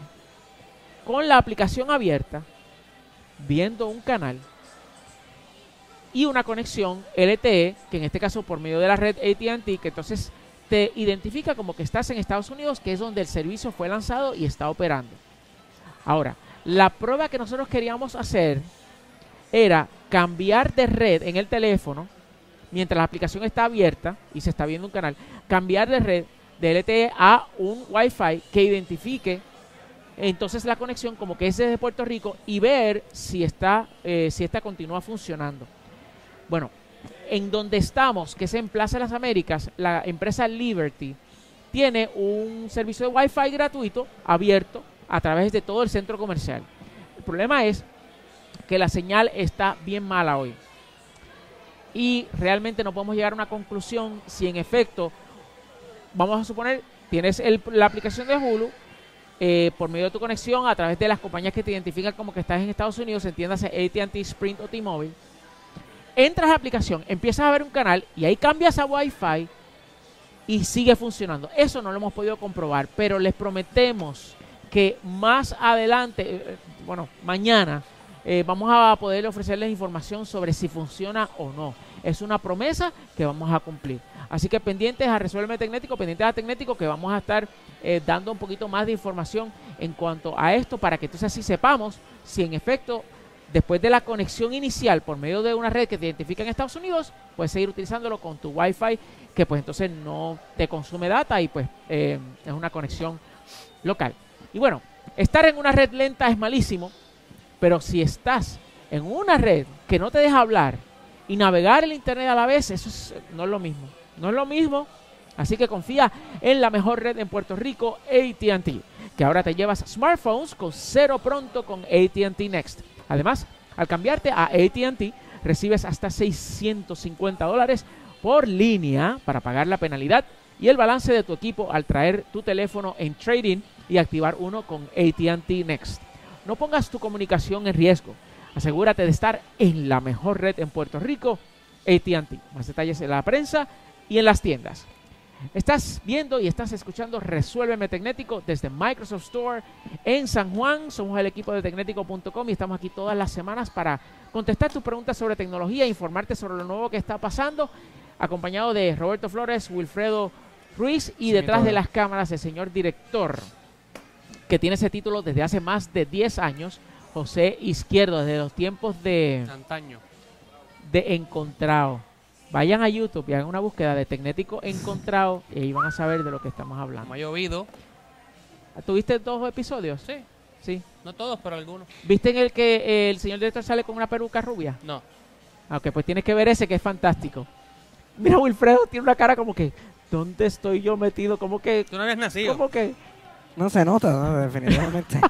con la aplicación abierta, viendo un canal y una conexión L T E, que en este caso por medio de la red A T and T, que entonces te identifica como que estás en Estados Unidos, que es donde el servicio fue lanzado y está operando. Ahora, la prueba que nosotros queríamos hacer era cambiar de red en el teléfono, mientras la aplicación está abierta y se está viendo un canal, cambiar de red de L T E a un Wi-Fi que identifique entonces la conexión como que es desde Puerto Rico y ver si, está, eh, si esta continúa funcionando. Bueno, en donde estamos, que es en Plaza de las Américas, la empresa Liberty tiene un servicio de Wi-Fi gratuito, abierto, a través de todo el centro comercial. El problema es que la señal está bien mala hoy. Y realmente no podemos llegar a una conclusión si en efecto, vamos a suponer, tienes el, la aplicación de Hulu, eh, por medio de tu conexión a través de las compañías que te identifican como que estás en Estados Unidos, entiéndase A T and T, Sprint o T-Mobile. Entras a la aplicación, empiezas a ver un canal y ahí cambias a Wi-Fi y sigue funcionando. Eso no lo hemos podido comprobar, pero les prometemos que más adelante, eh, bueno, mañana, eh, vamos a poder ofrecerles información sobre si funciona o no. Es una promesa que vamos a cumplir. Así que pendientes a Resuélveme Tecnético, pendientes a Tecnético, que vamos a estar eh, dando un poquito más de información en cuanto a esto, para que entonces así sepamos si en efecto, después de la conexión inicial por medio de una red que te identifica en Estados Unidos, puedes seguir utilizándolo con tu Wi-Fi, que pues entonces no te consume data y pues eh, es una conexión local. Y bueno, estar en una red lenta es malísimo, pero si estás en una red que no te deja hablar y navegar el internet a la vez, eso es, no es lo mismo. No es lo mismo. Así que confía en la mejor red en Puerto Rico, A T and T, que ahora te llevas smartphones con cero pronto con A T and T Next. Además, al cambiarte a A T and T, recibes hasta seiscientos cincuenta dólares por línea para pagar la penalidad y el balance de tu equipo al traer tu teléfono en trading y activar uno con A T and T Next. No pongas tu comunicación en riesgo. Asegúrate de estar en la mejor red en Puerto Rico, A T and T. Más detalles en la prensa y en las tiendas. Estás viendo y estás escuchando Resuélveme Tecnético desde Microsoft Store en San Juan. Somos el equipo de tecnético punto com y estamos aquí todas las semanas para contestar tus preguntas sobre tecnología, informarte sobre lo nuevo que está pasando, acompañado de Roberto Flores, Wilfredo Ruiz y sí, detrás de las cámaras el señor director, que tiene ese título desde hace más de diez años, José Izquierdo, desde los tiempos de antaño, de Encontrado. Vayan a YouTube y hagan una búsqueda de Tecnético Encontrado y ahí van a saber de lo que estamos hablando. Como ha llovido. ¿Tuviste dos episodios? Sí. Sí. No todos, pero algunos. ¿Viste en el que eh, el señor director sale con una peluca rubia? No. Ok, pues tienes que ver ese, que es fantástico. Mira, Wilfredo tiene una cara como que, ¿dónde estoy yo metido? Como que... Tú no habías nacido. Como que... No se nota, ¿no? Definitivamente.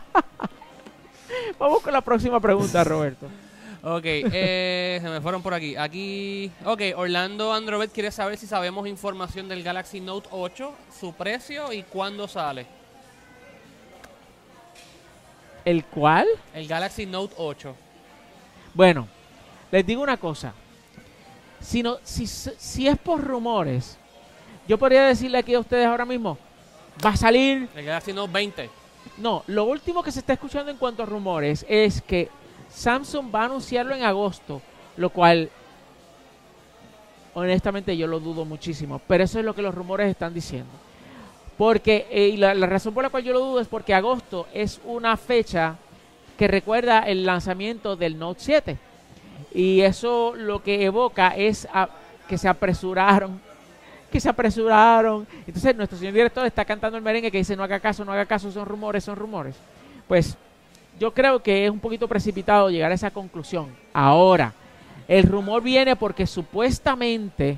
Vamos con la próxima pregunta, Roberto. Ok, eh, se me fueron por aquí. Aquí, ok, Orlando Androvet quiere saber si sabemos información del Galaxy Note ocho, su precio y cuándo sale. ¿El cuál? El Galaxy Note ocho. Bueno, les digo una cosa. Si, no, si, si es por rumores, yo podría decirle aquí a ustedes ahora mismo, va a salir... El Galaxy Note veinte. No, lo último que se está escuchando en cuanto a rumores es que Samsung va a anunciarlo en agosto, lo cual honestamente yo lo dudo muchísimo, pero eso es lo que los rumores están diciendo. Porque eh, y la, la razón por la cual yo lo dudo es porque agosto es una fecha que recuerda el lanzamiento del Note siete. Y eso lo que evoca es a, que se apresuraron, que se apresuraron. Entonces nuestro señor director está cantando el merengue que dice no haga caso, no haga caso, son rumores, son rumores. Pues yo creo que es un poquito precipitado llegar a esa conclusión. Ahora, el rumor viene porque supuestamente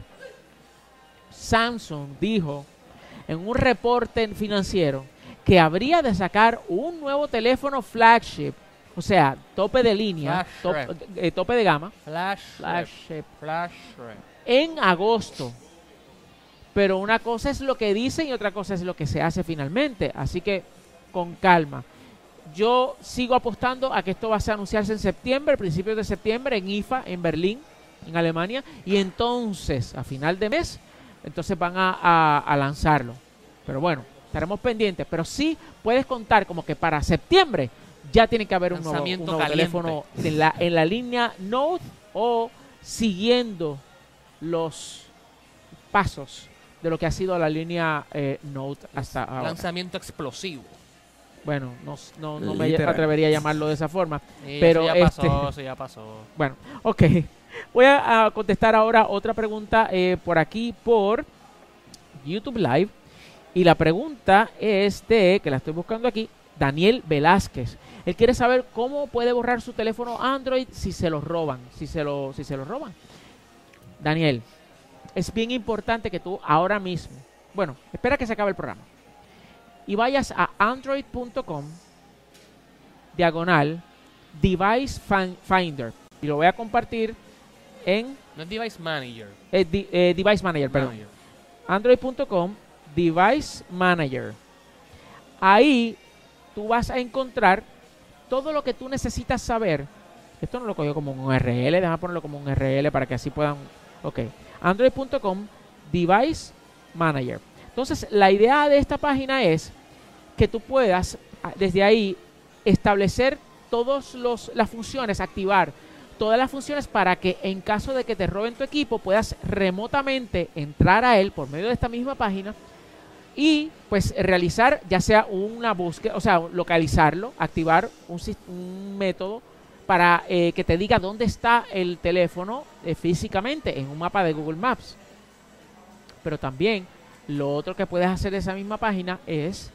Samsung dijo en un reporte financiero que habría de sacar un nuevo teléfono flagship, o sea, tope de línea, top, eh, tope de gama, Flash flagship, flagship, en agosto. Pero una cosa es lo que dicen y otra cosa es lo que se hace finalmente. Así que con calma. Yo sigo apostando a que esto va a anunciarse en septiembre, principios de septiembre, en I F A, en Berlín, en Alemania. Y entonces, a final de mes, entonces van a, a, a lanzarlo. Pero bueno, estaremos pendientes. Pero sí puedes contar como que para septiembre ya tiene que haber un nuevo, un nuevo teléfono en la, en la línea Note o siguiendo los pasos de lo que ha sido la línea eh, Note hasta ahora. Lanzamiento explosivo. Bueno, no, no, no me atrevería a llamarlo de esa forma. Sí, pero eso ya este, pasó, eso ya pasó. Bueno, ok. Voy a, a contestar ahora otra pregunta eh, por aquí, por YouTube Live. Y la pregunta es de, que la estoy buscando aquí, Daniel Velázquez. Él quiere saber cómo puede borrar su teléfono Android si se lo roban, si se lo, si se lo roban. Daniel, es bien importante que tú ahora mismo bueno, espera que se acabe el programa. Y vayas a android punto com, diagonal, Device Finder. Y lo voy a compartir en... No es Device Manager. Eh, di, eh, Device Manager, perdón. Manager. android punto com, Device Manager. Ahí tú vas a encontrar todo lo que tú necesitas saber. Esto no lo cogió como un U R L, déjame ponerlo como un U R L para que así puedan... Ok, android punto com, Device Manager. Entonces, la idea de esta página es que tú puedas, desde ahí, establecer todas las funciones, activar todas las funciones para que en caso de que te roben tu equipo, puedas remotamente entrar a él por medio de esta misma página y pues realizar ya sea una búsqueda, o sea, localizarlo, activar un, un método para eh, que te diga dónde está el teléfono eh, físicamente en un mapa de Google Maps. Pero también lo otro que puedes hacer de esa misma página es,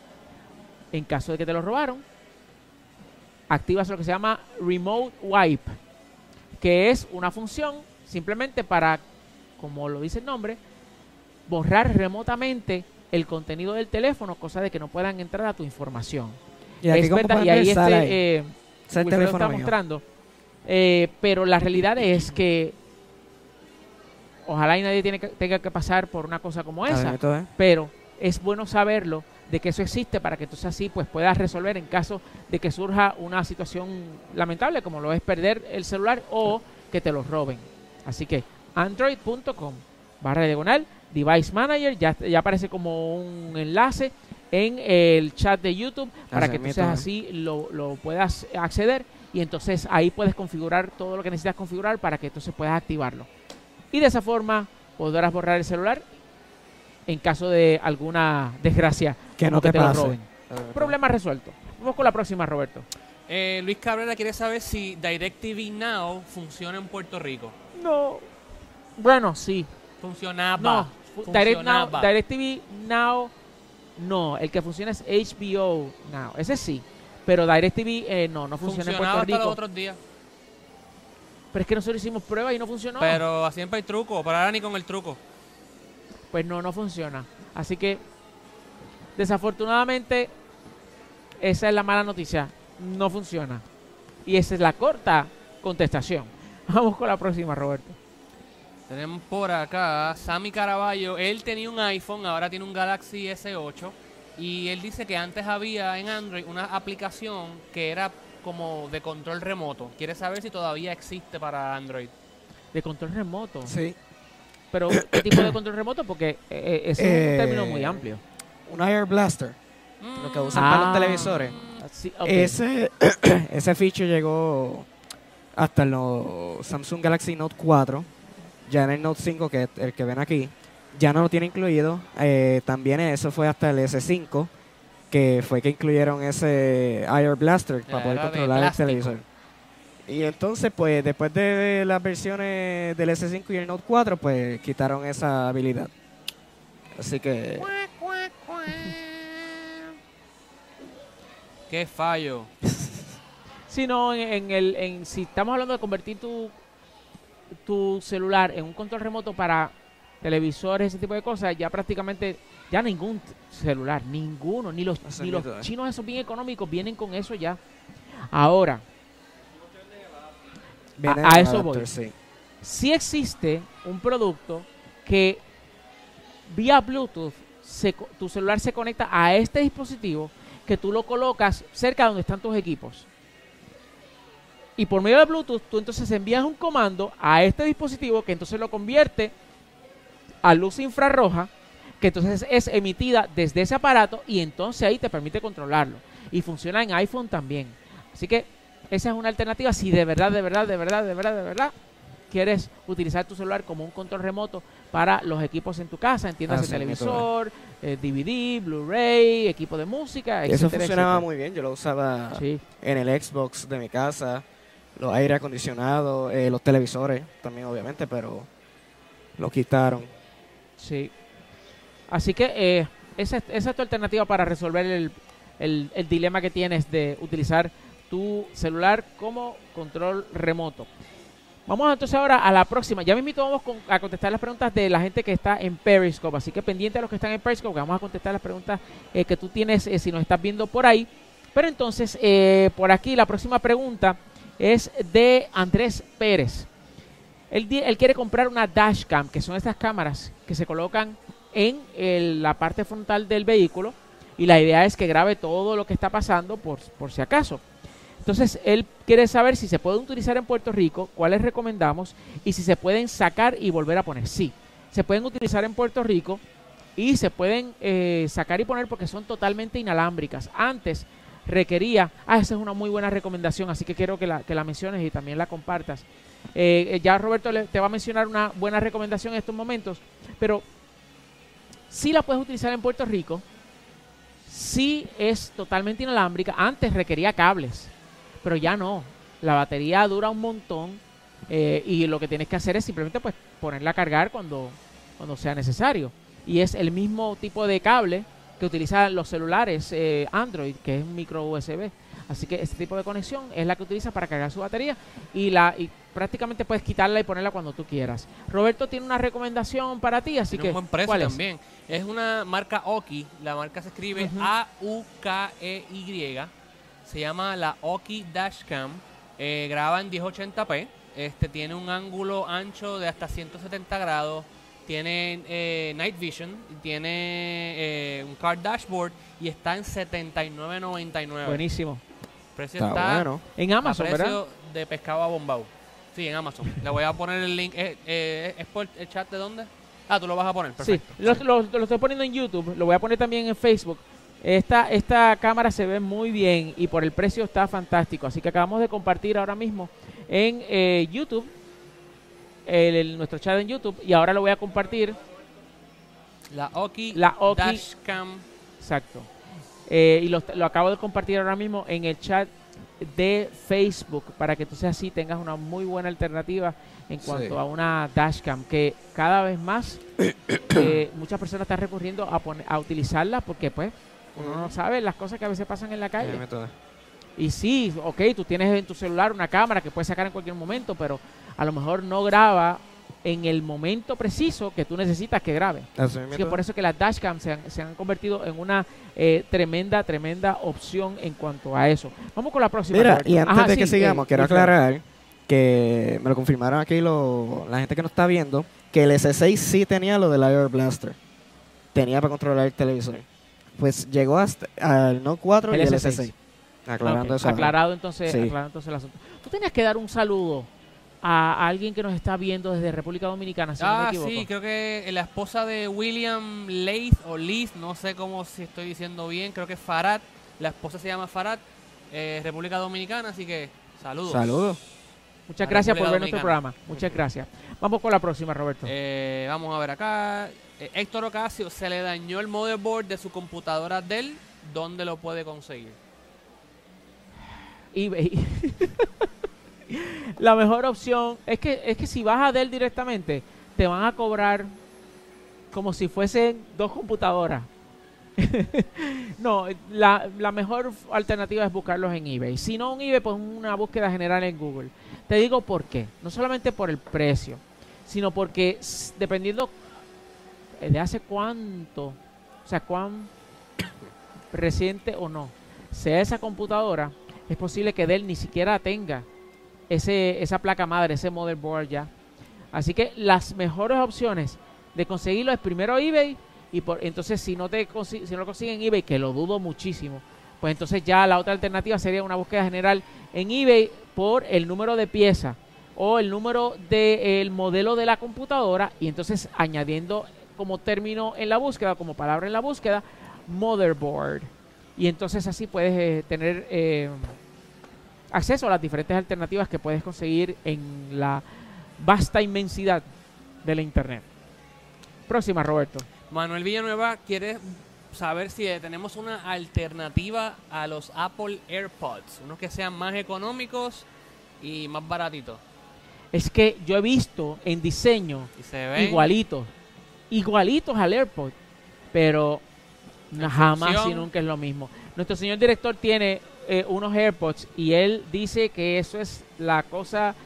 en caso de que te lo robaron, activas lo que se llama Remote Wipe, que es una función simplemente para, como lo dice el nombre, borrar remotamente el contenido del teléfono, cosa de que no puedan entrar a tu información. Y, aquí es verdad, y ahí este, ahí. eh, el Wilfredo teléfono está mío. mostrando, eh, pero la realidad es que ojalá y nadie tiene que, tenga que pasar por una cosa como esa, Todo, ¿eh? pero es bueno saberlo, de que eso existe para que entonces así pues puedas resolver en caso de que surja una situación lamentable como lo es perder el celular o que te lo roben. Así que android punto com barra diagonal Device Manager, ya, ya aparece como un enlace en el chat de YouTube para Así que mismo, entonces ¿eh? así lo, lo puedas acceder y entonces ahí puedes configurar todo lo que necesitas configurar para que entonces puedas activarlo. Y de esa forma podrás borrar el celular en caso de alguna desgracia Que como no te te lo pase. roben. Problema resuelto. Vamos con la próxima, Roberto. Eh, Luis Cabrera quiere saber si DirecTV Now funciona en Puerto Rico. No. Bueno, sí. Funcionaba. No. fu- Direct Now, Funcionaba. DirecTV Now, no. El que funciona es H B O Now. Ese sí. Pero DirecTV eh, no, no funciona en Funcionaba Puerto hasta los Rico. otros días. Pero es que nosotros hicimos pruebas y no funcionó. Pero siempre hay truco. Pero ahora ni con el truco. Pues no, no funciona. Así que, desafortunadamente, esa es la mala noticia. No funciona. Y esa es la corta contestación. Vamos con la próxima, Roberto. Tenemos por acá Sammy Caraballo. Él tenía un iPhone, ahora tiene un Galaxy S ocho. Y él dice que antes había en Android una aplicación que era como de control remoto. Quiere saber si todavía existe para Android. De control remoto. Sí. Pero, ¿qué tipo de control remoto? Porque eh, ese es Eh, un término muy amplio. Un Air Blaster, lo que usan Ah. para los televisores. Sí, ok. Ese, ese feature llegó hasta los Samsung Galaxy Note cuatro. Ya en el Note cinco, que es el que ven aquí, ya no lo tiene incluido. Eh, también eso fue hasta el S cinco, que fue que incluyeron ese Air Blaster para poder Era de controlar el plástico. televisor. Y entonces, pues, después de las versiones del S cinco y el Note cuatro, pues, quitaron esa habilidad. Así que... Qué fallo. Si no, en, en el, en, si estamos hablando de convertir tu, tu celular en un control remoto para televisores, ese tipo de cosas, ya prácticamente, ya ningún t- celular, ninguno, ni los, Eso ni es los mito, eh. chinos esos bien económicos vienen con eso ya. Ahora, viene a el eso adapter, voy. sí. sí existe un producto que vía Bluetooth se co- tu celular se conecta a este dispositivo, que tú lo colocas cerca de donde están tus equipos. Y por medio de Bluetooth, tú entonces envías un comando a este dispositivo que entonces lo convierte a luz infrarroja, que entonces es emitida desde ese aparato y entonces ahí te permite controlarlo. Y funciona en iPhone también. Así que esa es una alternativa si de verdad, de verdad, de verdad, de verdad, de verdad quieres utilizar tu celular como un control remoto para los equipos en tu casa, entiendas Así el mismo, televisor, eh, D V D, Blu-ray, equipo de música, Eso etcétera, funcionaba etcétera. muy bien. Yo lo usaba Sí. en el Xbox de mi casa, los aire acondicionados, eh, los televisores también, obviamente, pero lo quitaron. Sí. Así que eh, esa, es- esa es tu alternativa para resolver el, el- el dilema que tienes de utilizar tu celular como control remoto. Vamos entonces ahora a la próxima. Ya mismito vamos con, a contestar las preguntas de la gente que está en Periscope. Así que pendiente a los que están en Periscope, que vamos a contestar las preguntas eh, que tú tienes eh, si nos estás viendo por ahí. Pero entonces, eh, por aquí la próxima pregunta es de Andrés Pérez. Él, él quiere comprar una dashcam, que son estas cámaras que se colocan en el, la parte frontal del vehículo. Y la idea es que grabe todo lo que está pasando por, por si acaso. Entonces, él quiere saber si se pueden utilizar en Puerto Rico, cuáles recomendamos y si se pueden sacar y volver a poner. Sí, se pueden utilizar en Puerto Rico y se pueden eh, sacar y poner porque son totalmente inalámbricas. Antes requería, ah, esa es una muy buena recomendación, así que quiero que la, que la menciones y también la compartas. Eh, ya Roberto le, te va a mencionar una buena recomendación en estos momentos, pero sí la puedes utilizar en Puerto Rico, sí es totalmente inalámbrica. Antes requería cables, pero ya no, la batería dura un montón eh, y lo que tienes que hacer es simplemente pues ponerla a cargar cuando, cuando sea necesario. Y es el mismo tipo de cable que utilizan los celulares eh, Android, que es micro U S B. Así que este tipo de conexión es la que utiliza para cargar su batería y, la, y prácticamente puedes quitarla y ponerla cuando tú quieras. Roberto tiene una recomendación para ti, así tiene que un buen precio ¿cuál es? También. Es una marca Oki, la marca se escribe Uh-huh. A U K E Y. Se llama la Oki Dashcam, eh, graba en diez ochenta p, este, tiene un ángulo ancho de hasta ciento setenta grados, tiene eh, Night Vision, tiene eh, un Car Dashboard y está en setenta y nueve noventa y nueve. Buenísimo. El precio Está está bueno. En Amazon, a precio ¿verdad? de pescado a bombao. Sí, en Amazon. Le voy a poner el link. Eh, eh, ¿Es por el chat de dónde? Ah, tú lo vas a poner, perfecto. Sí, lo, lo, lo estoy poniendo en YouTube, lo voy a poner también en Facebook. Esta, esta cámara se ve muy bien y por el precio está fantástico. Así que acabamos de compartir ahora mismo en eh, YouTube, el, el- nuestro chat en YouTube. Y ahora lo voy a compartir. La Oki, La Oki. Dashcam. Exacto. Eh, y lo, lo acabo de compartir ahora mismo en el chat de Facebook para que entonces así tengas una muy buena alternativa en cuanto Sí. a una dashcam que cada vez más eh, muchas personas están recurriendo a, poner, a utilizarla porque pues uno no sabe las cosas que a veces pasan en la calle. Déjame todo. Y sí, ok, tú tienes en tu celular una cámara que puedes sacar en cualquier momento, pero a lo mejor no graba en el momento preciso que tú necesitas que grabe. Así Así que mismo. por eso que las dashcams se han, se han convertido en una eh, tremenda, tremenda opción en cuanto a eso. Vamos con la próxima. Mira, Roberto. y antes Ajá, de sí, que sigamos, eh, quiero Wilfredo. aclarar que me lo confirmaron aquí lo, la gente que nos está viendo, que el S seis sí tenía lo del Air Blaster. Tenía para controlar el televisor. Pues llegó hasta al Note cuatro El y el S seis. S seis. Aclarando Ok, eso. aclarado entonces, Sí. aclarado entonces el asunto. Tú tenías que dar un saludo a alguien que nos está viendo desde República Dominicana, si no me Ah, equivoco. sí, creo que la esposa de William Leith o Leith, no sé cómo si estoy diciendo bien, creo que es Farad. La esposa se llama Farad, eh, República Dominicana, así que saludos. Saludos. Muchas a gracias por República ver nuestro Dominicana. programa. Muchas gracias. Vamos con la próxima, Roberto. Eh, vamos a ver acá. Eh, Héctor Ocasio, se le dañó el motherboard de su computadora Dell. ¿Dónde lo puede conseguir? eBay. La mejor opción es que es que si vas a Dell directamente, te van a cobrar como si fuesen dos computadoras. No, la, la mejor alternativa es buscarlos en eBay. Si no en eBay, pues una búsqueda general en Google. Te digo por qué. No solamente por el precio, sino porque s- dependiendo eh, de hace cuánto, o sea, cuán reciente o no sea esa computadora, es posible que Dell ni siquiera tenga ese, esa placa madre, ese motherboard ya. Así que las mejores opciones de conseguirlo es primero eBay y por, entonces si no te consi- si no lo consiguen en eBay, que lo dudo muchísimo, pues entonces ya la otra alternativa sería una búsqueda general en eBay por el número de pieza o el número del modelo de la computadora y entonces añadiendo como término en la búsqueda, como palabra en la búsqueda, motherboard. Y entonces así puedes eh, tener eh, acceso a las diferentes alternativas que puedes conseguir en la vasta inmensidad de la internet. Próxima, Roberto. Manuel Villanueva quiere saber si eh, tenemos una alternativa a los Apple AirPods, unos que sean más económicos y más baratitos. Es que yo he visto en diseño Y se ven igualitos, igualitos al AirPod, pero En jamás y función. nunca es lo mismo. Nuestro señor director tiene eh, unos AirPods y él dice que eso es la cosa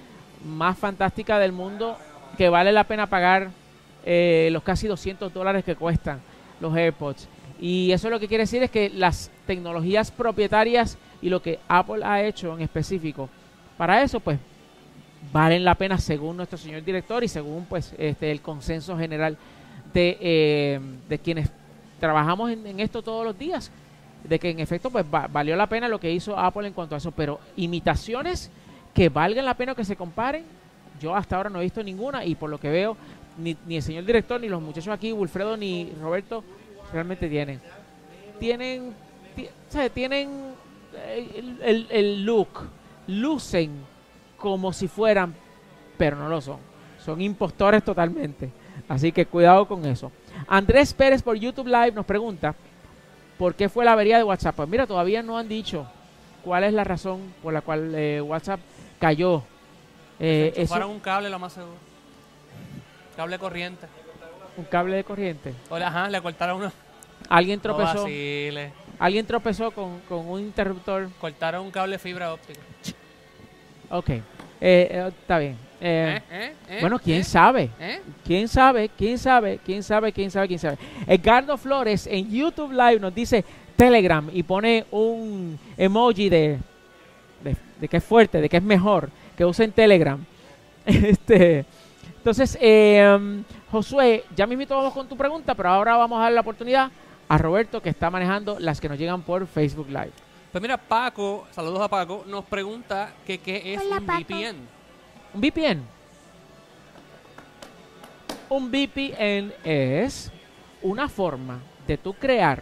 más fantástica del mundo, que vale la pena pagar eh, los casi doscientos dólares que cuestan los AirPods. Y eso lo que quiere decir es que las tecnologías propietarias y lo que Apple ha hecho en específico para eso, pues valen la pena según nuestro señor director y según pues este el consenso general de, eh, de quienes trabajamos en, en esto todos los días, de que en efecto pues va, valió la pena lo que hizo Apple en cuanto a eso, pero imitaciones que valgan la pena que se comparen, yo hasta ahora no he visto ninguna, y por lo que veo ni, ni el señor director ni los muchachos aquí, Wilfredo ni Roberto, realmente tienen tienen ti- o sea, tienen el, el, el look, lucen como si fueran, pero no lo son, son impostores totalmente, así que cuidado con eso. Andrés Pérez por YouTube Live nos pregunta ¿por qué fue la avería de WhatsApp? Pues mira, todavía no han dicho cuál es la razón por la cual eh, WhatsApp cayó. Eh, Se enchufaron eso- un cable, lo más seguro. Cable corriente. un cable de corriente. O le, ajá, le cortaron uno. Alguien No tropezó, vacile. alguien tropezó con, con un interruptor. Cortaron un cable fibra óptica. Ok, eh, eh, está bien. Eh, ¿Eh? ¿Eh? ¿Eh? Bueno, quién ¿Eh? sabe. ¿Eh? ¿Quién sabe? ¿Quién sabe? ¿Quién sabe? ¿Quién sabe? ¿Quién sabe? Edgardo Flores en YouTube Live nos dice Telegram y pone un emoji de, de, de que es fuerte, de que es mejor, que usen Telegram. este, entonces, eh, um, Josué, ya mismito vamos con tu pregunta, pero ahora vamos a dar la oportunidad a Roberto, que está manejando las que nos llegan por Facebook Live. Pues mira, Paco, saludos a Paco, nos pregunta que qué es Hola, un Paco. V P N. ¿Un V P N? Un V P N es una forma de tú crear.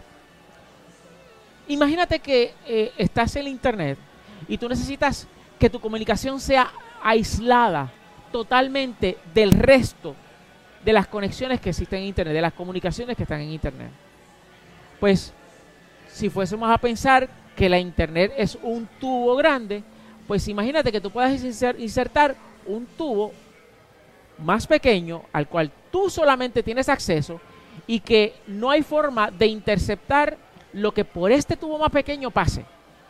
Imagínate que eh, estás en el internet y tú necesitas que tu comunicación sea aislada totalmente del resto de las conexiones que existen en internet, de las comunicaciones que están en internet. Pues, si fuésemos a pensar que la internet es un tubo grande, pues imagínate que tú puedas inser- insertar un tubo más pequeño al cual tú solamente tienes acceso y que no hay forma de interceptar lo que por este tubo más pequeño pase.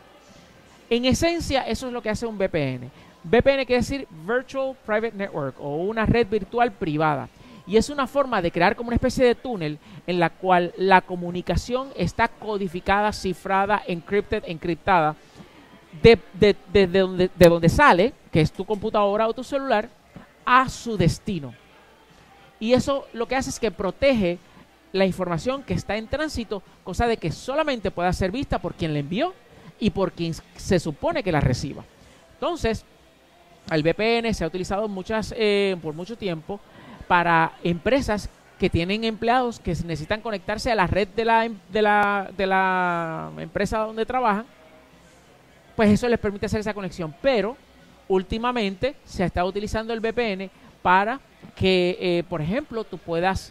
En esencia, eso es lo que hace un V P N. V P N quiere decir Virtual Private Network o una red virtual privada. Y es una forma de crear como una especie de túnel en la cual la comunicación está codificada, cifrada, encrypted, encriptada, de, de, de, de donde, de donde sale, que es tu computadora o tu celular, a su destino. Y eso lo que hace es que protege la información que está en tránsito, cosa de que solamente pueda ser vista por quien la envió y por quien se supone que la reciba. Entonces, el V P N se ha utilizado muchas, eh, por mucho tiempo para empresas que tienen empleados que necesitan conectarse a la red de la, em- de la, de la empresa donde trabajan, pues eso les permite hacer esa conexión. Pero últimamente se ha estado utilizando el V P N para que, eh, por ejemplo, tú puedas,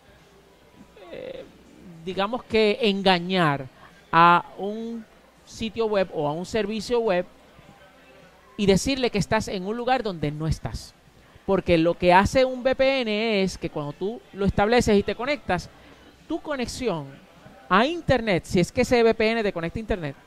eh, digamos que engañar a un sitio web o a un servicio web y decirle que estás en un lugar donde no estás. Porque lo que hace un V P N es que cuando tú lo estableces y te conectas, tu conexión a internet, si es que ese V P N te conecta a internet,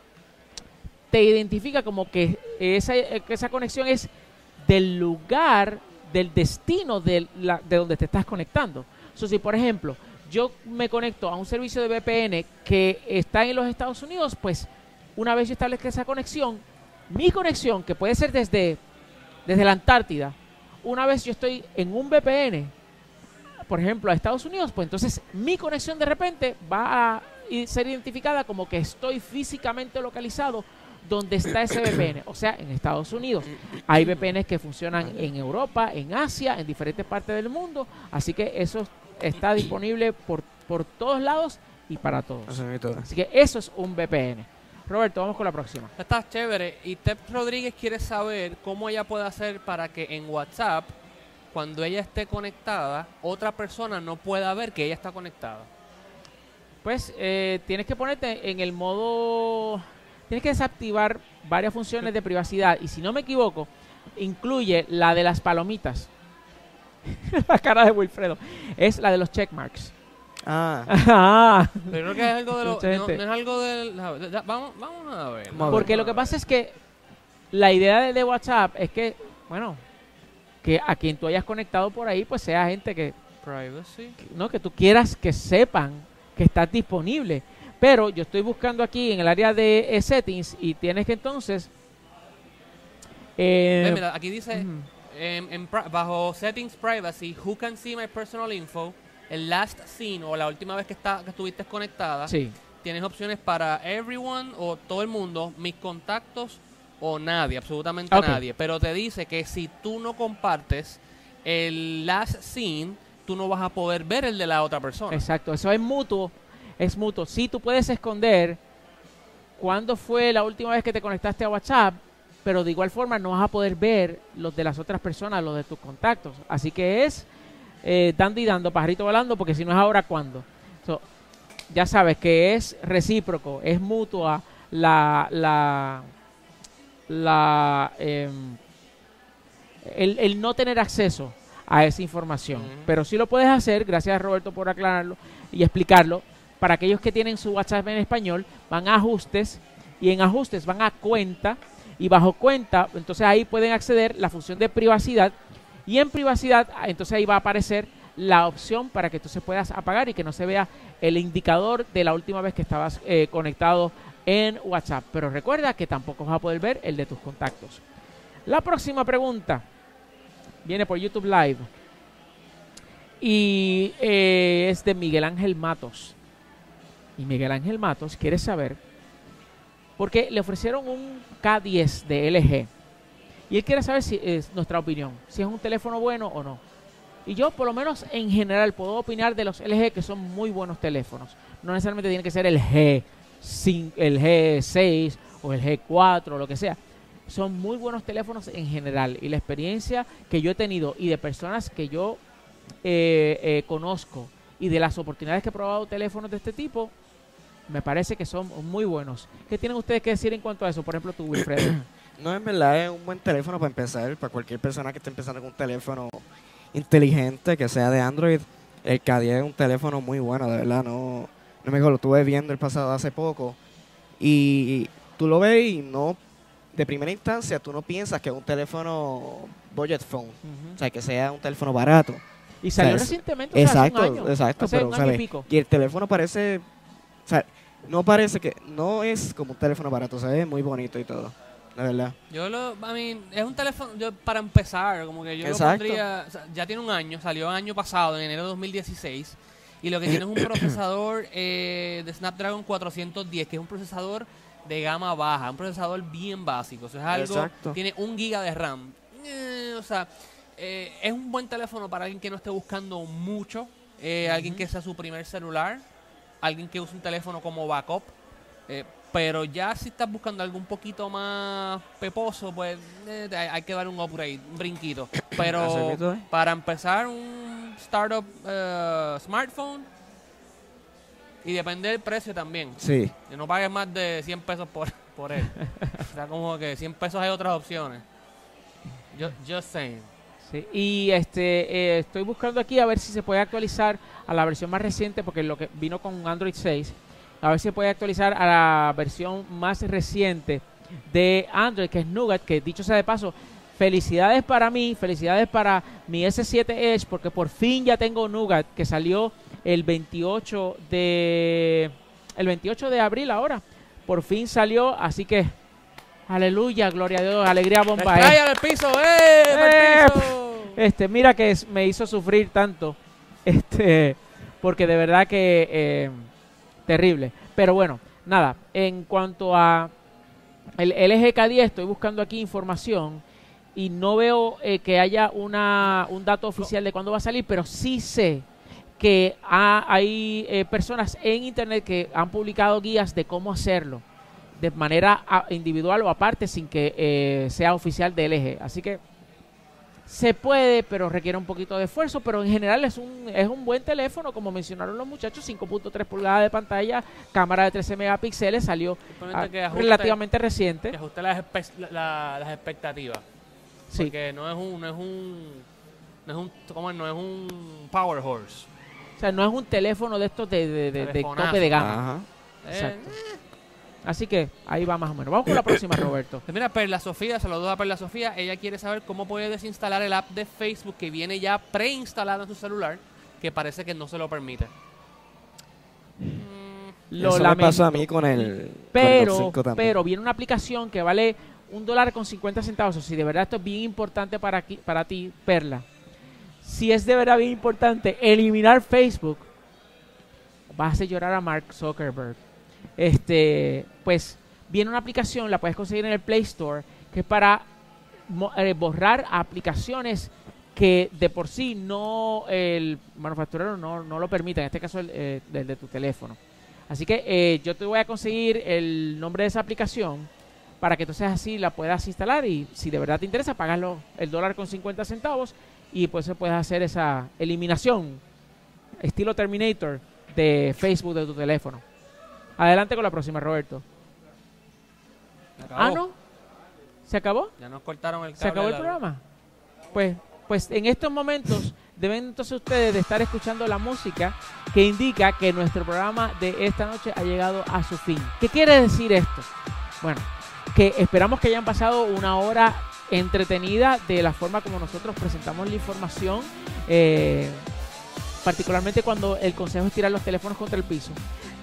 te identifica como que esa, que esa conexión es del lugar, del destino de, la, de donde te estás conectando. So, si por ejemplo yo me conecto a un servicio de V P N que está en los Estados Unidos, pues una vez yo establezca esa conexión, mi conexión, que puede ser desde, desde la Antártida, una vez yo estoy en un V P N, por ejemplo, a Estados Unidos, pues entonces mi conexión de repente va a ser identificada como que estoy físicamente localizado donde está ese V P N, o sea, en Estados Unidos. Hay V P Ns que funcionan en Europa, en Asia, en diferentes partes del mundo, así que eso está disponible por, por todos lados y para todos. Eso es todo. Así que eso es un V P N. Roberto, vamos con la próxima. Está chévere. Y Tep Rodríguez quiere saber cómo ella puede hacer para que en WhatsApp, cuando ella esté conectada, otra persona no pueda ver que ella está conectada. Pues eh, tienes que ponerte en el modo... Tienes que desactivar varias funciones de privacidad. Y si no me equivoco, incluye la de las palomitas. La cara de Wilfredo. Es la de los checkmarks. Ah, Ah, Pero creo que es algo de lo, Mucha no, gente. no es algo del... da- da- Vamos, vamos a ver. Vamos a porque lo que pasa es que la idea de, de WhatsApp es que, bueno, que a quien tú hayas conectado por ahí, pues sea gente que, Privacy. que- no, que tú quieras que sepan que estás disponible. Pero yo estoy buscando aquí en el área de eh, settings y tienes que entonces... eh, Ve, mira, aquí dice, ujú. em, en pri- bajo Settings Privacy, Who can see my personal info, el last seen o la última vez que, está, que estuviste conectada, Sí, tienes opciones para everyone o todo el mundo, mis contactos o nadie, absolutamente Ok. nadie. Pero te dice que si tú no compartes el last seen, tú no vas a poder ver el de la otra persona. exacto. Eso es mutuo. Es mutuo. Sí, tú puedes esconder cuándo fue la última vez que te conectaste a WhatsApp, pero de igual forma no vas a poder ver los de las otras personas, los de tus contactos. Así que es eh, dando y dando, pajarito volando, porque si no es ahora, ¿cuándo? So, ya sabes que es recíproco, es mutua la... la, la em, el, el no tener acceso a esa información. Ujú. Pero sí lo puedes hacer, gracias Roberto por aclararlo y explicarlo. Para aquellos que tienen su WhatsApp en español, van a ajustes y en ajustes van a cuenta y bajo cuenta, entonces ahí pueden acceder la función de privacidad y en privacidad, ah, entonces ahí va a aparecer la opción para que tú se puedas apagar y que no se vea el indicador de la última vez que estabas eh, conectado en WhatsApp. Pero recuerda que tampoco vas a poder ver el de tus contactos. La próxima pregunta viene por YouTube Live y eh, es de Miguel Ángel Matos. Y Miguel Ángel Matos quiere saber porque le ofrecieron un K diez de L G y él quiere saber si es nuestra opinión, si es un teléfono bueno o no. Y yo por lo menos en general puedo opinar de los L G que son muy buenos teléfonos. No necesariamente tiene que ser el G cinco, el G seis o el G cuatro o lo que sea. Son muy buenos teléfonos en general y la experiencia que yo he tenido y de personas que yo eh, eh, conozco y de las oportunidades que he probado teléfonos de este tipo, me parece que son muy buenos. ¿Qué tienen ustedes que decir en cuanto a eso? Por ejemplo, tú, Wilfredo. No, en verdad es un buen teléfono para empezar, para cualquier persona que esté empezando con un teléfono inteligente, que sea de Android. El K diez es un teléfono muy bueno, de verdad, no, no me digo, lo estuve viendo el pasado hace poco y tú lo ves y no, de primera instancia tú no piensas que es un teléfono budget phone, o sea, que sea un teléfono barato. Y salió O sea, es- recientemente, o sea, hace un Exacto, año, exacto, hace pero un año y ¿sabes? pico. Y el teléfono parece, o sea, no parece que, no es como un teléfono barato, se ve muy bonito y todo, la verdad. Yo lo, I mean, es un teléfono, yo, para empezar, como que yo Exacto. lo pondría, o sea, ya tiene un año, salió el año pasado, en enero de dos mil dieciséis, y lo que tiene es un procesador eh, de Snapdragon cuatrocientos diez, que es un procesador de gama baja, un procesador bien básico, o sea, es algo, Exacto. tiene un giga de RAM, eh, o sea, eh, es un buen teléfono para alguien que no esté buscando mucho, eh, alguien que sea su primer celular, alguien que use un teléfono como backup, eh, pero ya si estás buscando algo un poquito más peposo, pues eh, hay, hay que dar un upgrade, un brinquito. Pero Acerquito, ¿eh? para empezar un startup eh, smartphone, y depende del precio también. Sí, Que no pagues más de cien pesos por, por él. O sea, como que cien pesos hay otras opciones. Just, just saying. Sí, y este eh, estoy buscando aquí a ver si se puede actualizar a la versión más reciente, porque lo que vino con Android seis, a ver si se puede actualizar a la versión más reciente de Android, que es Nougat, que dicho sea de paso, felicidades para mí, felicidades para mi ese siete Edge, porque por fin ya tengo Nougat, que salió el veintiocho de el veintiocho de abril ahora, por fin salió, así que aleluya, gloria a Dios, alegría bomba. ¡Cae eh. al piso! ¡Eh! ¡Eh! ¡Al piso! Este, mira que es- me hizo sufrir tanto, este, porque de verdad que eh, terrible. Pero bueno, nada, en cuanto a el L G K diez, estoy buscando aquí información y no veo eh, que haya una un dato oficial de cuándo va a salir, pero sí sé que ha- hay eh, personas en internet que han publicado guías de cómo hacerlo de manera a- individual o aparte sin que eh, sea oficial de L G. Así que se puede, pero requiere un poquito de esfuerzo, pero en general es un es un buen teléfono, como mencionaron los muchachos, cinco punto tres pulgadas de pantalla, cámara de trece megapíxeles, salió Simplemente ah, que ajuste- relativamente Que reciente. ajuste las, espe- la- la- las expectativas. Sí, Porque no es un, no es un, no es un, ¿cómo es? No es un power horse. o sea, no es un teléfono de estos de, de, de- de Telefonazo. tope de gama. ajá. Eh, Exacto. Así que ahí va más o menos. Vamos con la próxima, Roberto. Pues mira, Perla Sofía, saludos a Perla Sofía. Ella quiere saber cómo puede desinstalar el app de Facebook que viene ya preinstalado en su celular, que parece que no se lo permite. Lo Eso lamento. me pasó a mí con el Pero, con el cinco también. pero viene una aplicación que vale un dólar con cincuenta centavos. O si de verdad esto es bien importante para, aquí, para ti, Perla. Si es de verdad bien importante eliminar Facebook, vas a hacer llorar a Mark Zuckerberg. Este, pues viene una aplicación, la puedes conseguir en el Play Store, que es para mo- eh, borrar aplicaciones que de por sí no el manufacturero no, no lo permite, en este caso el eh, del de tu teléfono. Así que eh, yo te voy a conseguir el nombre de esa aplicación para que entonces así la puedas instalar y si de verdad te interesa, pagas lo- el dólar con cincuenta centavos y pues puedes hacer esa eliminación estilo Terminator de Facebook de tu teléfono. Adelante con la próxima, Roberto. Acabó. Ah, ¿no? ¿Se acabó? Ya nos cortaron el cable. ¿Se acabó de el la- programa? Pues, pues en estos momentos deben entonces ustedes de estar escuchando la música que indica que nuestro programa de esta noche ha llegado a su fin. ¿Qué quiere decir esto? Bueno, que esperamos que hayan pasado una hora entretenida de la forma como nosotros presentamos la información, eh, particularmente cuando el consejo es tirar los teléfonos contra el piso.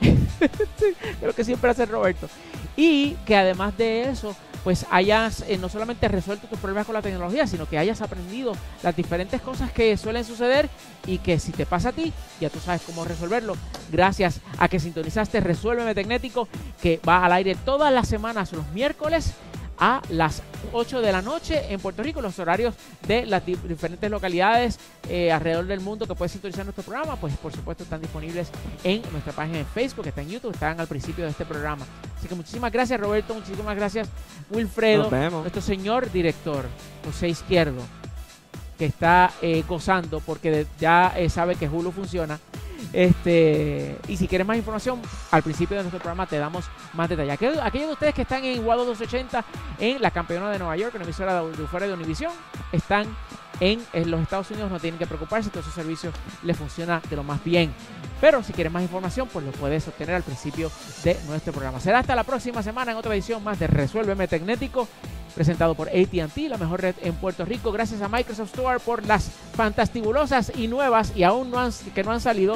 Creo que siempre hace Roberto. Y que además de eso, pues hayas eh, no solamente resuelto tus problemas con la tecnología, sino que hayas aprendido las diferentes cosas que suelen suceder y que si te pasa a ti, ya tú sabes cómo resolverlo. Gracias a que sintonizaste Resuélveme Tecnético, que va al aire todas las semanas los miércoles a las ocho de la noche en Puerto Rico, los horarios de las di- diferentes localidades eh, alrededor del mundo que puedes sintonizar nuestro programa, pues por supuesto están disponibles en nuestra página de Facebook, está en YouTube, están al principio de este programa. Así que muchísimas gracias, Roberto, muchísimas gracias, Wilfredo, Nos vemos. nuestro señor director, José Izquierdo, que está eh, gozando porque de- ya eh, sabe que Hulu funciona. Este, y si quieres más información, al principio de nuestro programa te damos más detalles. Aquellos, aquellos de ustedes que están en Guado doscientos ochenta en la campeona de Nueva York, en la emisora de, de fuera de Univision, están en, en los Estados Unidos, no tienen que preocuparse, todo su servicio les funciona de lo más bien. Pero si quieres más información, pues lo puedes obtener al principio de nuestro programa. Será hasta la próxima semana en otra edición más de Resuélveme Tecnético, presentado por A T and T, la mejor red en Puerto Rico. Gracias a Microsoft Store por las fantastibulosas y nuevas y aún no han, que no han salido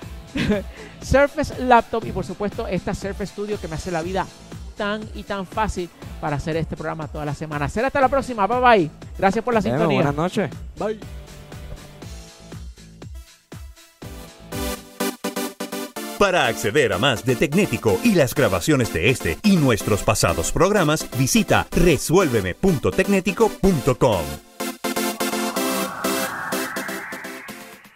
Surface Laptop y por supuesto esta Surface Studio que me hace la vida tan y tan fácil para hacer este programa toda la semana. Será hasta la próxima. Bye bye. Gracias por la Bueno, sintonía. buenas noches. Bye. Para acceder a más de Tecnético y las grabaciones de este y nuestros pasados programas, visita resuélveme punto tecnético punto com.